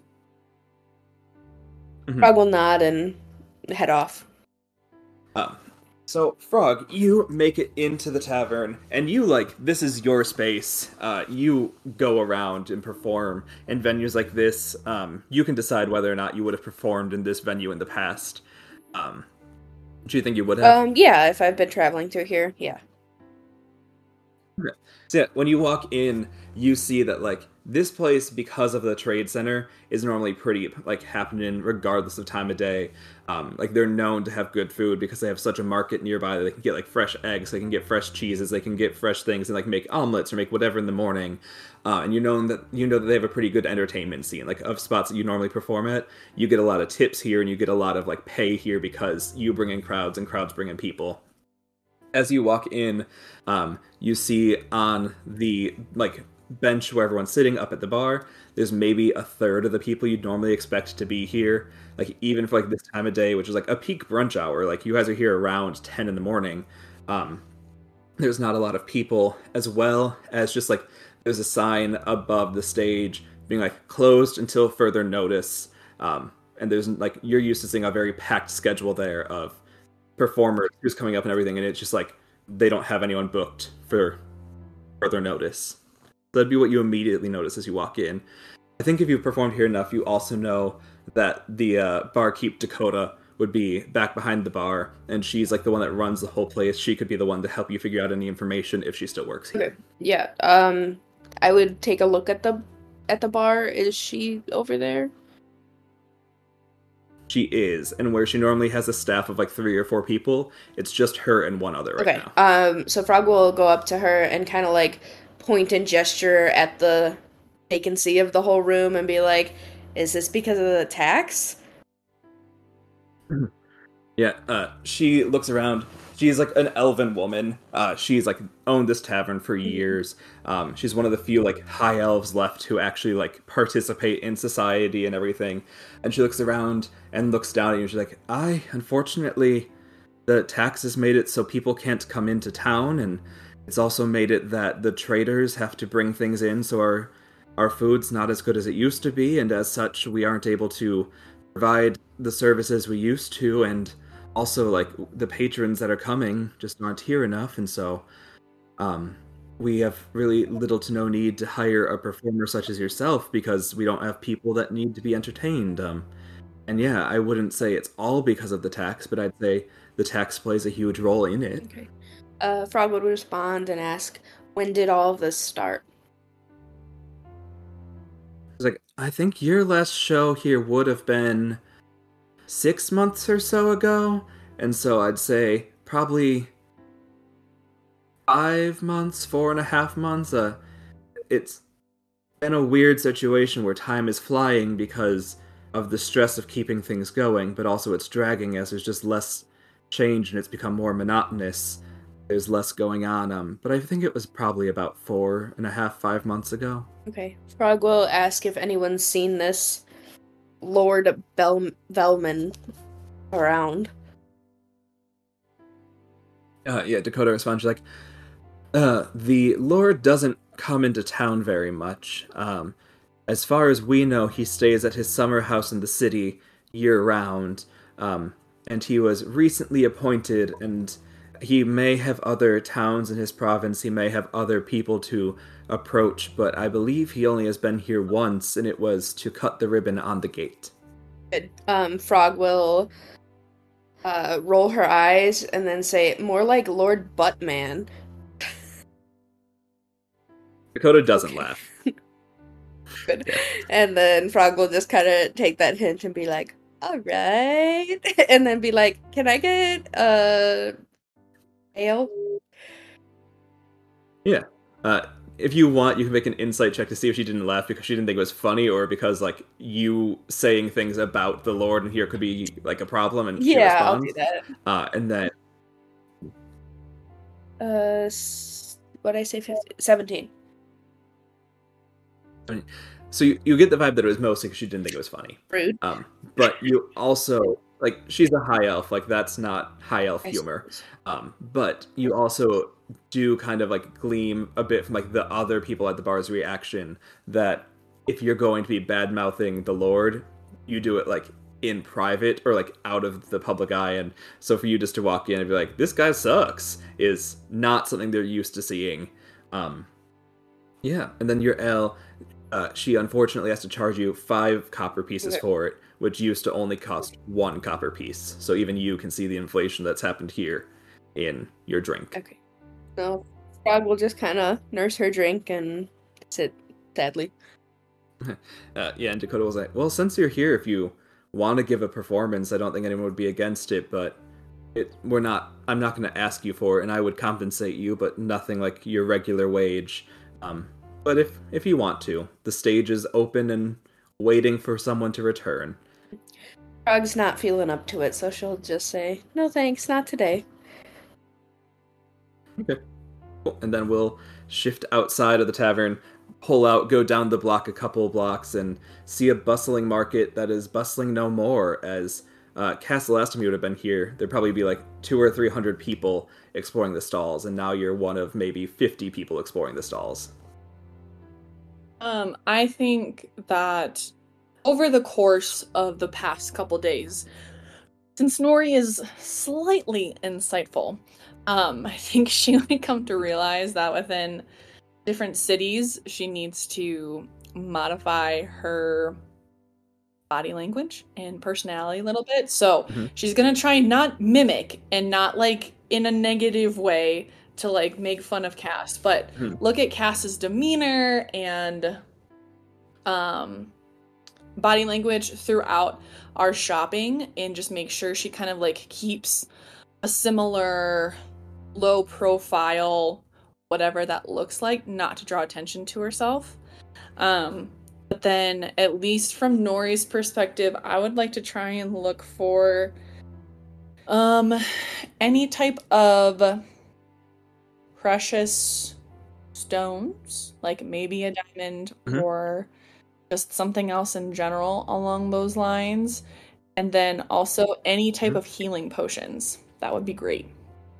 Mhm. Frog will nod and head off. Um, so, Frog, you make it into the tavern, and you, like, this is your space. Uh, you go around and perform in venues like this. Um, you can decide whether or not you would have performed in this venue in the past. Um, do you think you would have? Um, yeah, if I've been traveling through here, yeah. So yeah, when you walk in, you see that like this place, because of the trade center, is normally pretty like happening regardless of time of day. Um, like they're known to have good food because they have such a market nearby that they can get like fresh eggs, they can get fresh cheeses, they can get fresh things and like make omelets or make whatever in the morning. Uh, and you know that you know that they have a pretty good entertainment scene, like of spots that you normally perform at. You get a lot of tips here, and you get a lot of like pay here because you bring in crowds and crowds bring in people. As you walk in, um, you see on the like bench where everyone's sitting up at the bar, there's maybe a third of the people you'd normally expect to be here. Like even for like this time of day, which is like a peak brunch hour, like you guys are here around ten in the morning. Um, there's not a lot of people, as well as just like there's a sign above the stage being like closed until further notice. Um, and there's like you're used to seeing a very packed schedule there of performers who's coming up and everything, and it's just like they don't have anyone booked for further notice. So that'd be what you immediately notice as you walk in. I think if you've performed here enough, you also know that the uh, barkeep Dakota would be back behind the bar, and she's like the one that runs the whole place. She could be the one to help you figure out any information if she still works here. Okay. Yeah. Um, I would take a look at the at the bar. Is she over there? She is, and where she normally has a staff of like three or four people, it's just her and one other right Okay. now. Um, so Frog will go up to her and kind of like point and gesture at the vacancy of the whole room and be like, "Is this because of the tax?" Yeah, uh, she looks around. She's like an elven woman. Uh, she's like owned this tavern for years. Um, she's one of the few like high elves left who actually like participate in society and everything. And she looks around and looks down at you. And she's like, "I unfortunately, the taxes made it so people can't come into town, and it's also made it that the traders have to bring things in, so our our food's not as good as it used to be, and as such, we aren't able to provide the services we used to, and also like the patrons that are coming just aren't here enough, and so um, we have really little to no need to hire a performer such as yourself because we don't have people that need to be entertained. Um, and yeah, I wouldn't say it's all because of the tax, but I'd say the tax plays a huge role in it." Okay. Uh, Frog would respond and ask, "When did all of this start?" It's like, "I think your last show here would have been six months or so ago, and so I'd say probably five months, four and a half months. Uh, it's been a weird situation where time is flying because of the stress of keeping things going, but also it's dragging as there's just less change and it's become more monotonous. There's less going on. Um, but I think it was probably about four and a half, five months ago." Okay. Frog will ask if anyone's seen this Lord Bel- Velman around. Uh, yeah, Dakota responds, she's like, uh, "The Lord doesn't come into town very much. Um, as far as we know, he stays at his summer house in the city year-round, um, and he was recently appointed, and he may have other towns in his province, he may have other people to approach, but I believe he only has been here once, and it was to cut the ribbon on the gate." Good. Um, Frog will uh, roll her eyes and then say, "More like Lord Buttman." Dakota doesn't Okay. laugh. Good. And then Frog will just kind of take that hint and be like, all right, and then be like, "Can I get uh ale?" Yeah. Uh, if you want, you can make an insight check to see if she didn't laugh because she didn't think it was funny, or because like you saying things about the Lord in here could be like a problem, and she Yeah, I'll responds. do that. Uh, and then Uh, s- what did I say? fifteen? seventeen. so you, you get the vibe that it was mostly because she didn't think it was funny. Rude. Um, but you also like she's a high elf, like that's not high elf I humor. suppose. Um, but you also do kind of like gleam a bit from like the other people at the bar's reaction that if you're going to be bad mouthing the Lord, you do it like in private or like out of the public eye. And so for you just to walk in and be like, "This guy sucks," is not something they're used to seeing. Um, yeah, and then your L, uh, she unfortunately has to charge you five copper pieces Okay. for it, which used to only cost one copper piece. So even you can see the inflation that's happened here in your drink. Okay. So Frog will just kind of nurse her drink and sit sadly. Uh, yeah, and Dakota was like, "Well, since you're here, if you want to give a performance, I don't think anyone would be against it, but it we're not. I'm not going to ask you for it, and I would compensate you, but nothing like your regular wage. Um, but if if you want to, the stage is open and waiting for someone to return." Frog's not feeling up to it, so she'll just say, "No thanks, not today." Okay. Cool. And then we'll shift outside of the tavern, pull out, go down the block a couple blocks, and see a bustling market that is bustling no more. As uh, Cass, the last time you would have been here, there'd probably be like two or three hundred people exploring the stalls, and now you're one of maybe fifty people exploring the stalls. Um, I think that over the course of the past couple days, since Nori is slightly insightful, um, I think she might come to realize that within different cities, she needs to modify her body language and personality a little bit. So Mhm. she's gonna try and not mimic and not like in a negative way to like make fun of Cass, but Mhm. look at Cass's demeanor and um body language throughout our shopping and just make sure she kind of like keeps a similar low profile, whatever that looks like, not to draw attention to herself. Um, but then, at least from Nori's perspective, I would like to try and look for um any type of precious stones, like maybe a diamond Mhm. or just something else in general along those lines. And then also any type Mhm. of healing potions. That would be great.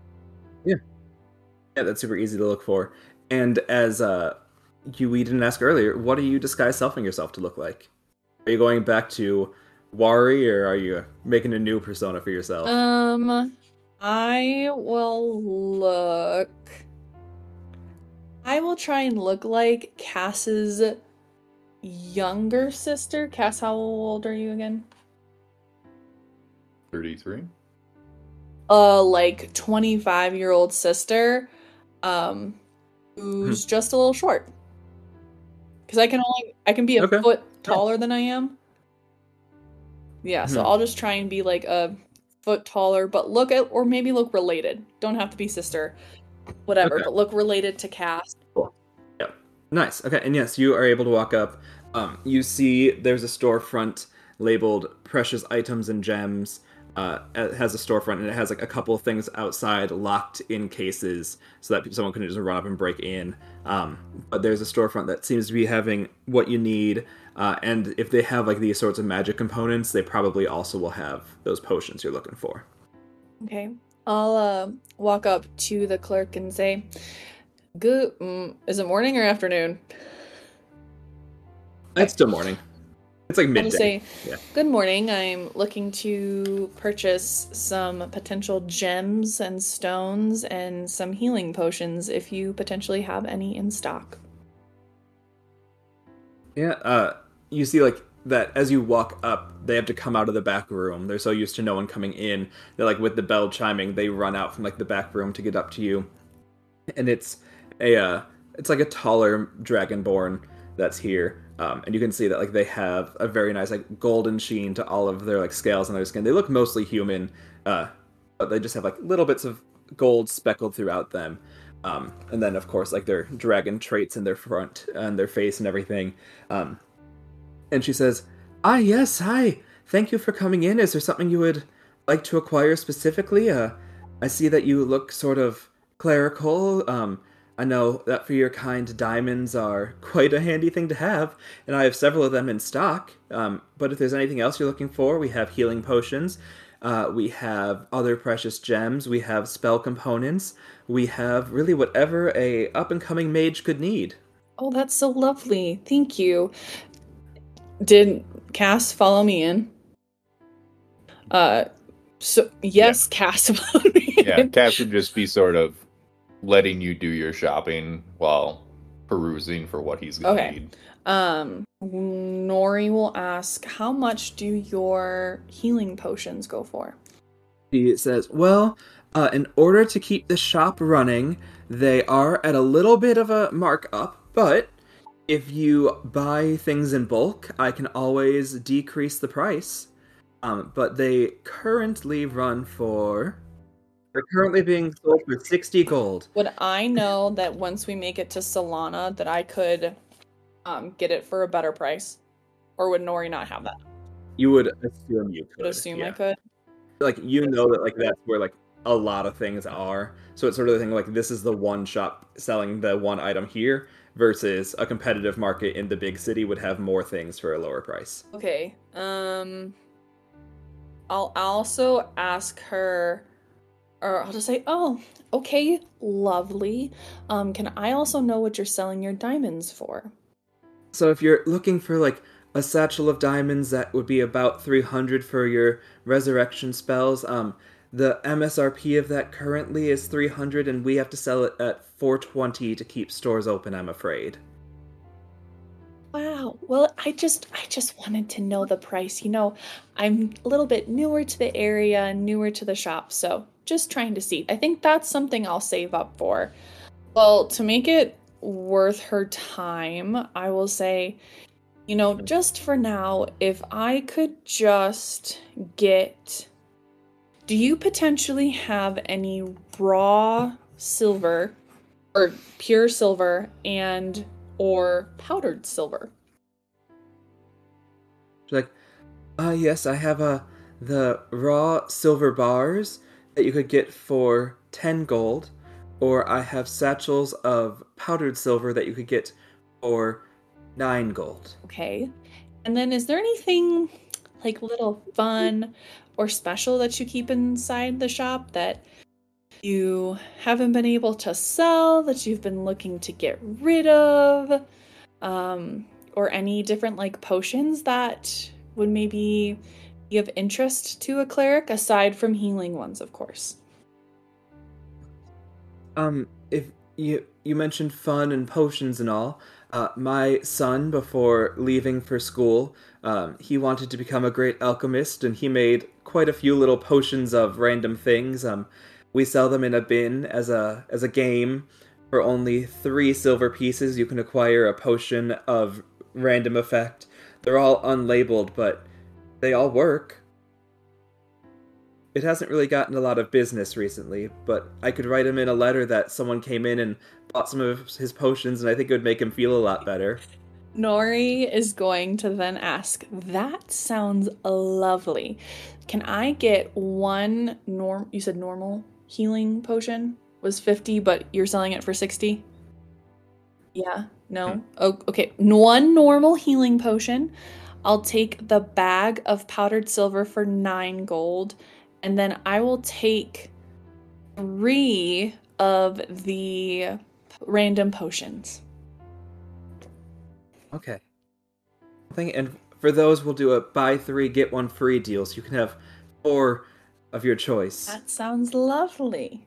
Yeah, that's super easy to look for. And as uh, you we didn't ask earlier, what are you disguise selfing yourself to look like? Are you going back to Wari, or are you making a new persona for yourself? Um, I will look. I will try and look like Cass's younger sister. Cass, how old are you again? thirty-three. Uh, like twenty-five year old sister, um, who's just a little short. Because I can only I can be a Okay. foot taller than I am. Yeah, so Mhm. I'll just try and be like a foot taller, but look at or maybe look related. Don't have to be sister, whatever, Okay. but look related to Cass. Cool. Yep. Nice. Okay, and yes, you are able to walk up. Um, you see there's a storefront labeled "Precious Items and Gems." Uh, it has a storefront, and it has like a couple of things outside locked in cases so that someone can just run up and break in. Um, but there's a storefront that seems to be having what you need, uh, and if they have like these sorts of magic components, they probably also will have those potions you're looking for. Okay. I'll uh, walk up to the clerk and say, "Good. Mm, is it morning or afternoon?" It's still morning. It's like I'll midday. just say, Yeah. "Good morning. I'm looking to purchase some potential gems and stones and some healing potions if you potentially have any in stock." Yeah, uh, you see, like, that as you walk up, they have to come out of the back room. They're so used to no one coming in. They're like, with the bell chiming, they run out from, like, the back room to get up to you. And it's a, uh, it's like a taller dragonborn. that's here. Um, and you can see that like they have a very nice like golden sheen to all of their like scales on their skin. They look mostly human, uh, but they just have like little bits of gold speckled throughout them. Um, and then of course like their dragon traits in their front and their face and everything. Um, and she says, "Ah, yes, hi. Thank you for coming in. Is there something you would like to acquire specifically? Uh, I see that you look sort of clerical. Um, I know that for your kind, diamonds are quite a handy thing to have, and I have several of them in stock. Um, but if there's anything else you're looking for, we have healing potions. Uh, we have other precious gems. We have spell components. We have really whatever a up-and-coming mage could need." Oh, that's so lovely. Thank you. Did Cass follow me in? Uh, so yes, yeah. Cass followed me in. Yeah, Cass would just be sort of letting you do your shopping while perusing for what he's gonna okay. need. Um, Nori will ask, how much do your healing potions go for? He says, "Well, uh, in order to keep the shop running, they are at a little bit of a markup, but if you buy things in bulk, I can always decrease the price. Um, but they currently run for... They're currently being sold for sixty gold. Would I know that once we make it to Solana that I could um, get it for a better price? Or would Nori not have that? You would assume you could. Would assume yeah. I could? Like, you know that like that's where like a lot of things are. So it's sort of the thing like this is the one shop selling the one item here versus a competitive market in the big city would have more things for a lower price. Okay. Um, I'll also ask her... Or I'll just say, oh, okay, lovely. Um, can I also know what you're selling your diamonds for? So if you're looking for, like, a satchel of diamonds, that would be about three hundred for your resurrection spells. Um, the M S R P of that currently is three hundred, and we have to sell it at four twenty to keep stores open, I'm afraid. Wow. Well, I just I just wanted to know the price. You know, I'm a little bit newer to the area, newer to the shop, so just trying to see. I think that's something I'll save up for. Well, to make it worth her time, I will say, you know, just for now, if I could just get... Do you potentially have any raw silver, or pure silver, and or powdered silver? She's like, uh, yes, I have uh, the raw silver bars that you could get for ten gold, or I have satchels of powdered silver that you could get for nine gold. Okay. And then is there anything like little fun or special that you keep inside the shop that you haven't been able to sell, that you've been looking to get rid of? Um, or any different like potions that would maybe be of interest to a cleric, aside from healing ones, of course. Um, if you you mentioned fun and potions and all, uh, my son, before leaving for school, um, he wanted to become a great alchemist, and he made quite a few little potions of random things. Um, we sell them in a bin as a as a game. For only three silver pieces, you can acquire a potion of random effect. They're all unlabeled, but they all work. It hasn't really gotten a lot of business recently, but I could write him in a letter that someone came in and bought some of his potions, and I think it would make him feel a lot better. Nori is going to then ask, that sounds lovely. Can I get one norm? You said normal healing potion was fifty, but you're selling it for sixty? Yeah, no. Hmm. Oh, okay. One normal healing potion. I'll take the bag of powdered silver for nine gold, and then I will take three of the random potions. Okay. And for those, we'll do a buy three, get one free deal, so you can have four of your choice. That sounds lovely.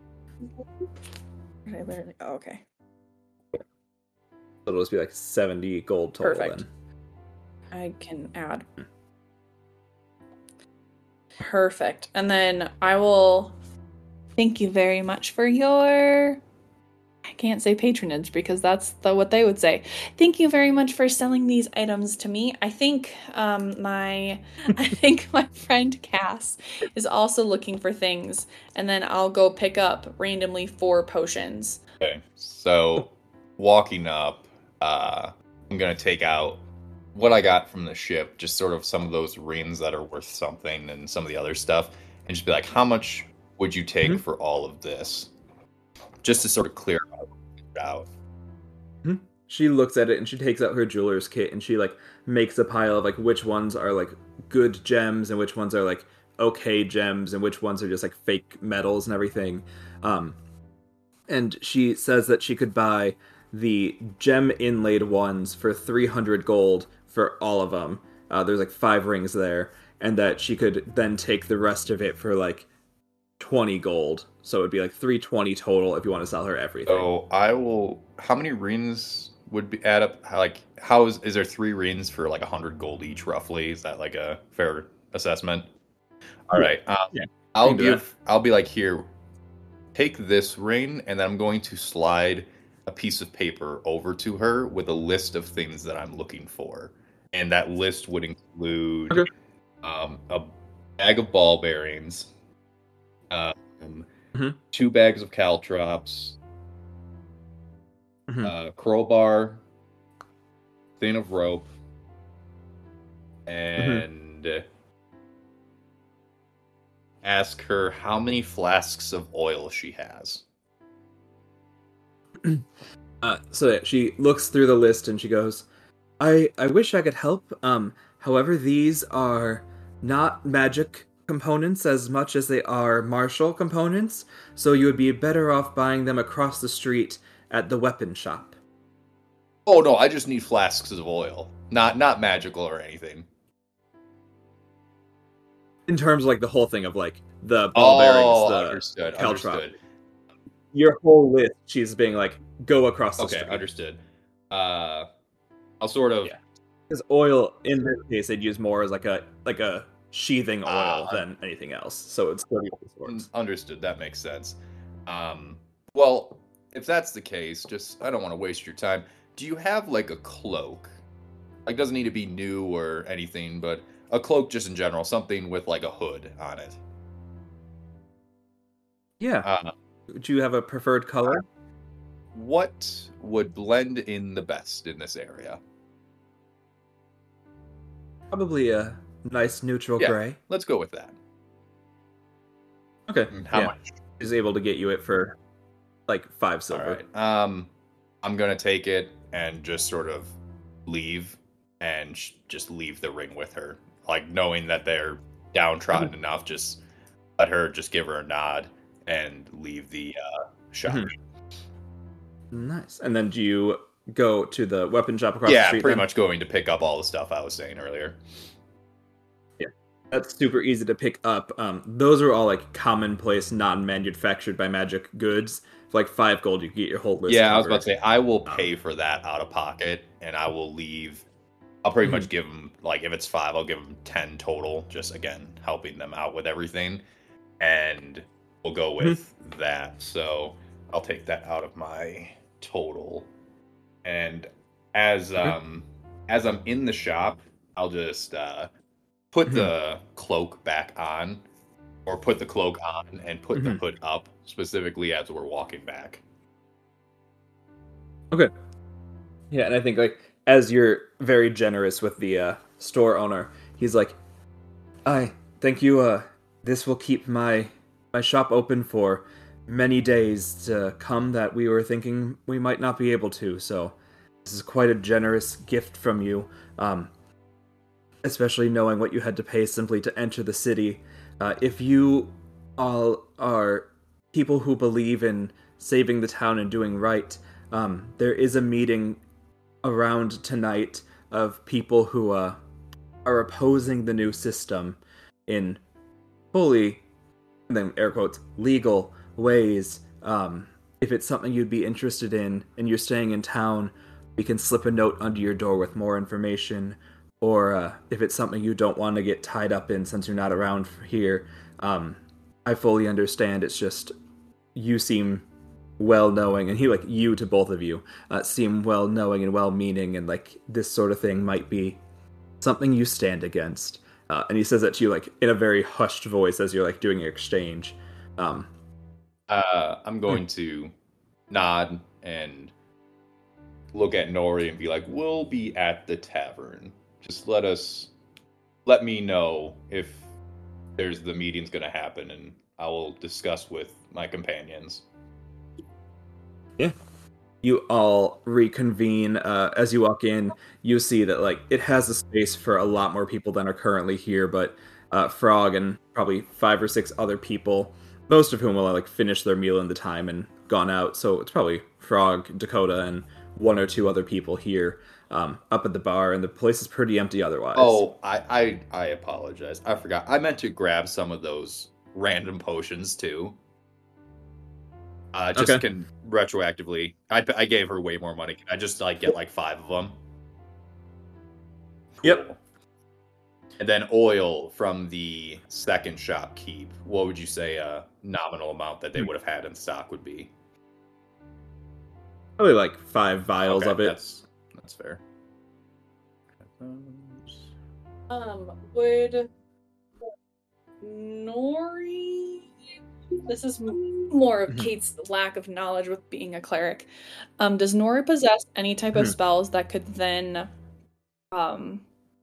I learned, oh, okay. It'll just be like seventy gold total. Perfect. Then. I can add. Perfect. And then I will thank you very much for your I can't say patronage because that's the, what they would say. Thank you very much for selling these items to me. I think um, my I think my friend Cass is also looking for things, and then I'll go pick up randomly four potions. Okay, so walking up, uh, I'm gonna take out what I got from the ship, just sort of some of those rings that are worth something and some of the other stuff, and just be like, how much would you take Mhm. for all of this? Just to sort of clear it out. She looks at it and she takes out her jeweler's kit and she like makes a pile of like which ones are like good gems and which ones are like okay gems and which ones are just like fake metals and everything. Um, and she says that she could buy the gem inlaid ones for three hundred gold for all of them. Uh, there's like five rings there, and that she could then take the rest of it for like twenty gold. So it'd be like three twenty total if you want to sell her everything. So I will. How many rings would be add up? How, like, how is is there three rings for like a hundred gold each, roughly? Is that like a fair assessment? All right. Um, Yeah. I'll can do give. I'll be like, here, take this ring, and then I'm going to slide a piece of paper over to her with a list of things that I'm looking for, and that list would include Okay. um, a bag of ball bearings, um, Mhm. two bags of caltrops, Mhm. uh, crowbar, thing of rope, and ask her how many flasks of oil she has. Uh, so yeah, she looks through the list and she goes, I, I wish I could help. Um, however, these are not magic components as much as they are martial components, so you would be better off buying them across the street at the weapon shop. Oh no, I just need flasks of oil, not not magical or anything. In terms of like the whole thing of like the ball bearings, Oh, the understood, caltrop. understood. Your whole list, she's being like, go across the Okay, street. understood. Uh, I'll sort of. Yeah. Because oil, in this case, they'd use more as like a like a sheathing oil Ah. than anything else. So it's thirty Mm, works. Understood. That makes sense. Um, well, if that's the case, just I don't want to waste your time. Do you have like a cloak? Like, doesn't need to be new or anything, but a cloak just in general, something with like a hood on it. Yeah. Uh, Would you have a preferred color? what would blend in the best in this area? Probably a nice neutral Yeah. gray. Let's go with that. Okay. And how yeah. much? Is able to get you it for like five All silver. right. Um, I'm gonna take it and just sort of leave and sh- just leave the ring with her, like knowing that they're downtrodden enough. Just let her just give her a nod and leave the uh, shop. Mhm. Nice. And then do you go to the weapon shop across the Yeah, street? pretty then? much going to pick up all the stuff I was saying earlier. That's super easy to pick up. Um, those are all like commonplace, non-manufactured by magic goods. For like five gold, you can get your whole list. Yeah, I was covered. about to say I will Um, pay for that out of pocket, and I will leave. I'll pretty much give them like if it's five, I'll give them ten total. Just again helping them out with everything, and we'll go with that. So I'll take that out of my total, and as Okay. um as I'm in the shop, I'll just uh, put the cloak back on, or put the cloak on and put the Mhm. hood up, specifically as we're walking back. Okay. Yeah, and I think like as you're very generous with the uh, store owner, he's like, "I thank you. Uh, this will keep my my shop open for many days to come that we were thinking we might not be able to. So this is quite a generous gift from you. Um, especially knowing what you had to pay simply to enter the city. Uh, if you all are people who believe in saving the town and doing right, um, there is a meeting around tonight of people who uh, are opposing the new system in fully, and then air quotes, legal ways. Um, if it's something you'd be interested in and you're staying in town, we can slip a note under your door with more information. Or uh, if it's something you don't want to get tied up in since you're not around here, um, I fully understand. It's just you seem well-knowing, and he, like, you to both of you, uh, seem well-knowing and well-meaning, and, like, this sort of thing might be something you stand against. Uh, and he says that to you, like, in a very hushed voice as you're, like, doing your exchange. Um, uh, I'm going to nod and look at Nori and be like, we'll be at the tavern. Just let us, let me know if there's the meeting's going to happen, and I will discuss with my companions. Yeah. You all reconvene. Uh, as you walk in, you see that, like, it has a space for a lot more people than are currently here, but uh, Frog and probably five or six other people, most of whom will, like, finish their meal in the time and gone out. So it's probably Frog, Dakota, and one or two other people here um, up at the bar, and the place is pretty empty otherwise. Oh, I, I, I apologize. I forgot. I meant to grab some of those random potions, too. Uh, just Okay. can retroactively. I, I gave her way more money. Can I just like get like five of them? Yep. Cool. And then oil from the second shop keep. What would you say a nominal amount that they would have had in stock would be? Probably like five vials Okay, of it. That's that's fair. Um, would Nori? This is m- more of Mhm. Kate's lack of knowledge with being a cleric. Um, does Nori possess any type of Mhm. spells that could then, um,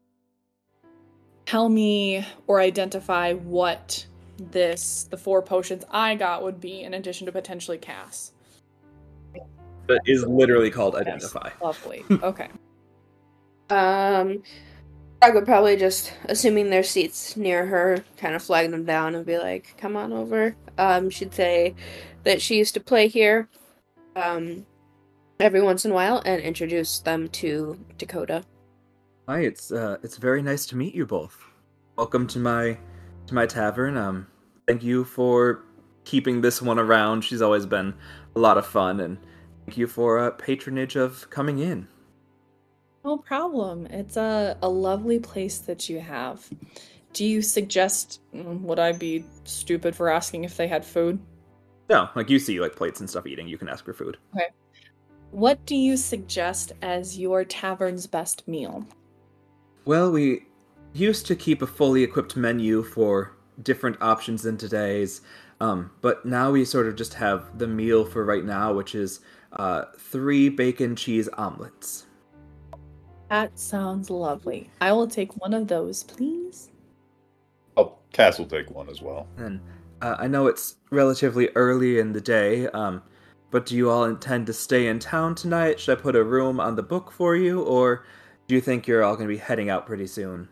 tell me or identify what this the four potions I got would be in addition to potentially cast? That is literally called Yes. identify. Lovely. Okay. Um, I would probably just, assuming there's seats near her, kind of flag them down and be like, come on over. Um, she'd say that she used to play here um, every once in a while and introduce them to Dakota. Hi, it's uh, it's very nice to meet you both. Welcome to my to my tavern. Um, thank you for keeping this one around. She's always been a lot of fun, and thank you for uh, patronage of coming in. No problem. It's a, a lovely place that you have. Do you suggest, mm, would I be stupid for asking if they had food? No, like you see, like plates and stuff eating. You can ask for food. What do you suggest as your tavern's best meal? Well, we used to keep a fully equipped menu for different options than today's, um, but now we sort of just have the meal for right now, which is uh, three bacon cheese omelets. That sounds lovely. I will take one of those, please. Oh, Cass will take one as well. And uh, I know it's relatively early in the day, um, but do you all intend to stay in town tonight? Should I put a room on the book for you, or do you think you're all going to be heading out pretty soon?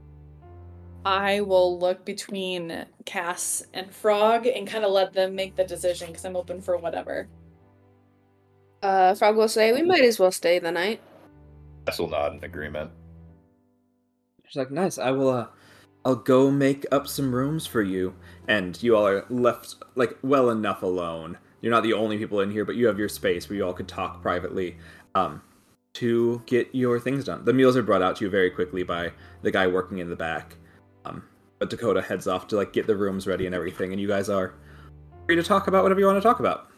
I will look between Cass and Frog and kind of let them make the decision because I'm open for whatever. Uh, Frog will say, we might as well stay the night. Cass will nod in agreement. She's like, nice, I will, uh, I'll go make up some rooms for you. And you all are left, like, well enough alone. You're not the only people in here, but you have your space where you all could talk privately, um, to get your things done. The meals are brought out to you very quickly by the guy working in the back. Um, but Dakota heads off to, like, get the rooms ready and everything, and you guys are free to talk about whatever you want to talk about.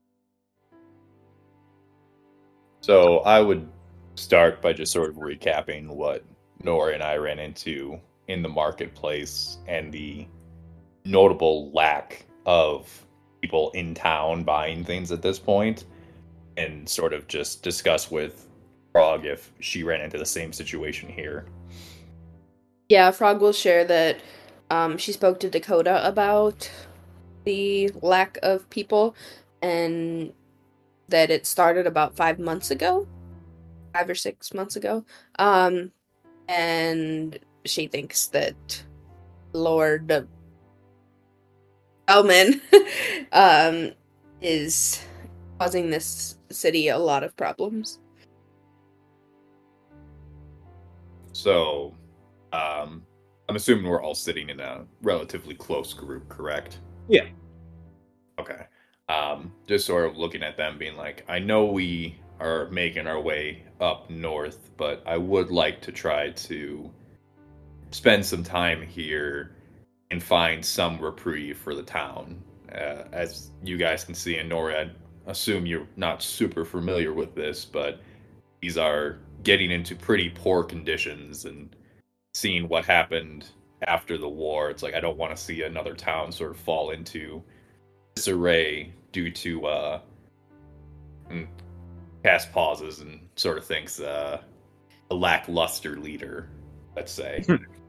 So I would start by just sort of recapping what Nora and I ran into in the marketplace and the notable lack of people in town buying things at this point, and sort of just discuss with Frog if she ran into the same situation here. Yeah, Frog will share that um, she spoke to Dakota about the lack of people and that it started about five months ago. Five or six months ago. Um, and she thinks that Lord Elman um, is causing this city a lot of problems. So, um, I'm assuming we're all sitting in a relatively close group, correct? Yeah. Okay. Um, just sort of looking at them being like, I know we are making our way up north, but I would like to try to spend some time here and find some reprieve for the town. Uh, as you guys can see, and Nora assume you're not super familiar with this, but these are getting into pretty poor conditions and seeing what happened after the war. It's like I don't want to see another town sort of fall into disarray due to uh and Cass pauses and sort of thinks uh a lackluster leader, let's say.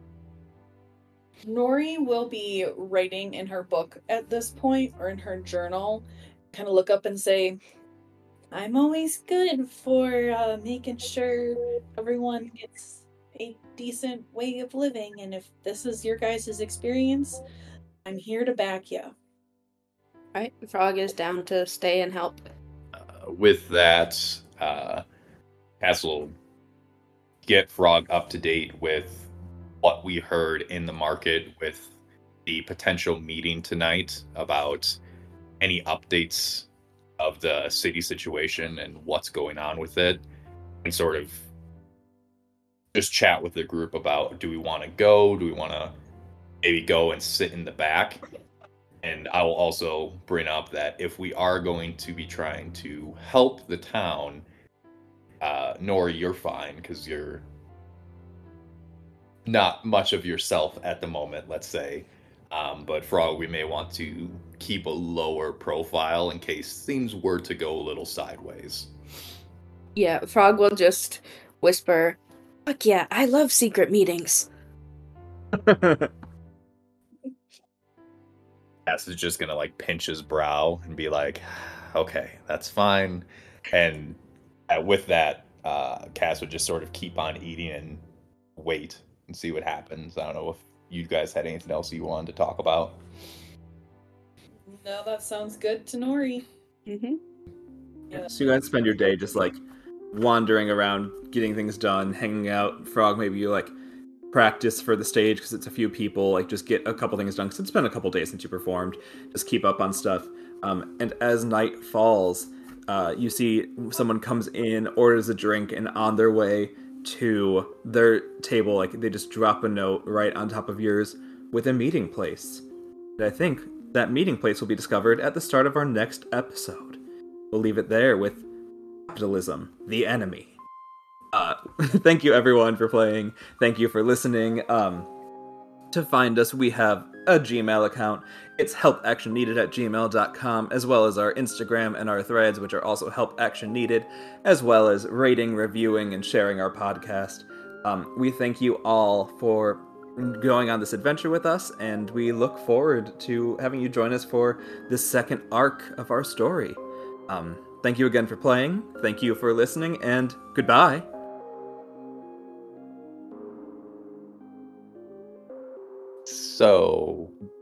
Nori will be writing in her book at this point, or in her journal, kind of look up and say, I'm always good for uh, making sure everyone gets a decent way of living, and if this is your guys' experience, I'm here to back you. Right, Frog is down to stay and help. Uh, with that, uh, Cass will get Frog up to date with what we heard in the market with the potential meeting tonight about any updates of the city situation and what's going on with it, and sort of just chat with the group about, do we want to go? Do we want to maybe go and sit in the back? And I will also bring up that if we are going to be trying to help the town, uh, Nori, you're fine because you're not much of yourself at the moment, let's say. Um, but Frog, we may want to keep a lower profile in case things were to go a little sideways. Yeah, Frog will just whisper, fuck yeah, I love secret meetings. Cass is just gonna like pinch his brow and be like, okay, that's fine. And uh, with that, uh, Cass would just sort of keep on eating and wait and see what happens. I don't know if you guys had anything else you wanted to talk about. No, that sounds good to Nori. Mm-hmm. Yeah. So you guys spend your day just like wandering around, getting things done, hanging out. Frog, maybe you like practice for the stage because it's a few people, like just get a couple things done because it's been a couple days since you performed. Just keep up on stuff. Um, and as night falls, uh, you see someone comes in, orders a drink, and on their way to their table, like they just drop a note right on top of yours with a meeting place. And I think that meeting place will be discovered at the start of our next episode. We'll leave it there with Capitalism, the Enemy. Uh, thank you everyone for playing. Thank you for listening. Um, to find us, we have a Gmail account. It's helpactionneeded at gmail dot com, as well as our Instagram and our threads, which are also helpactionneeded, as well as rating, reviewing, and sharing our podcast. Um, we thank you all for going on this adventure with us, and we look forward to having you join us for the second arc of our story. Um, thank you again for playing. Thank you for listening, and goodbye. So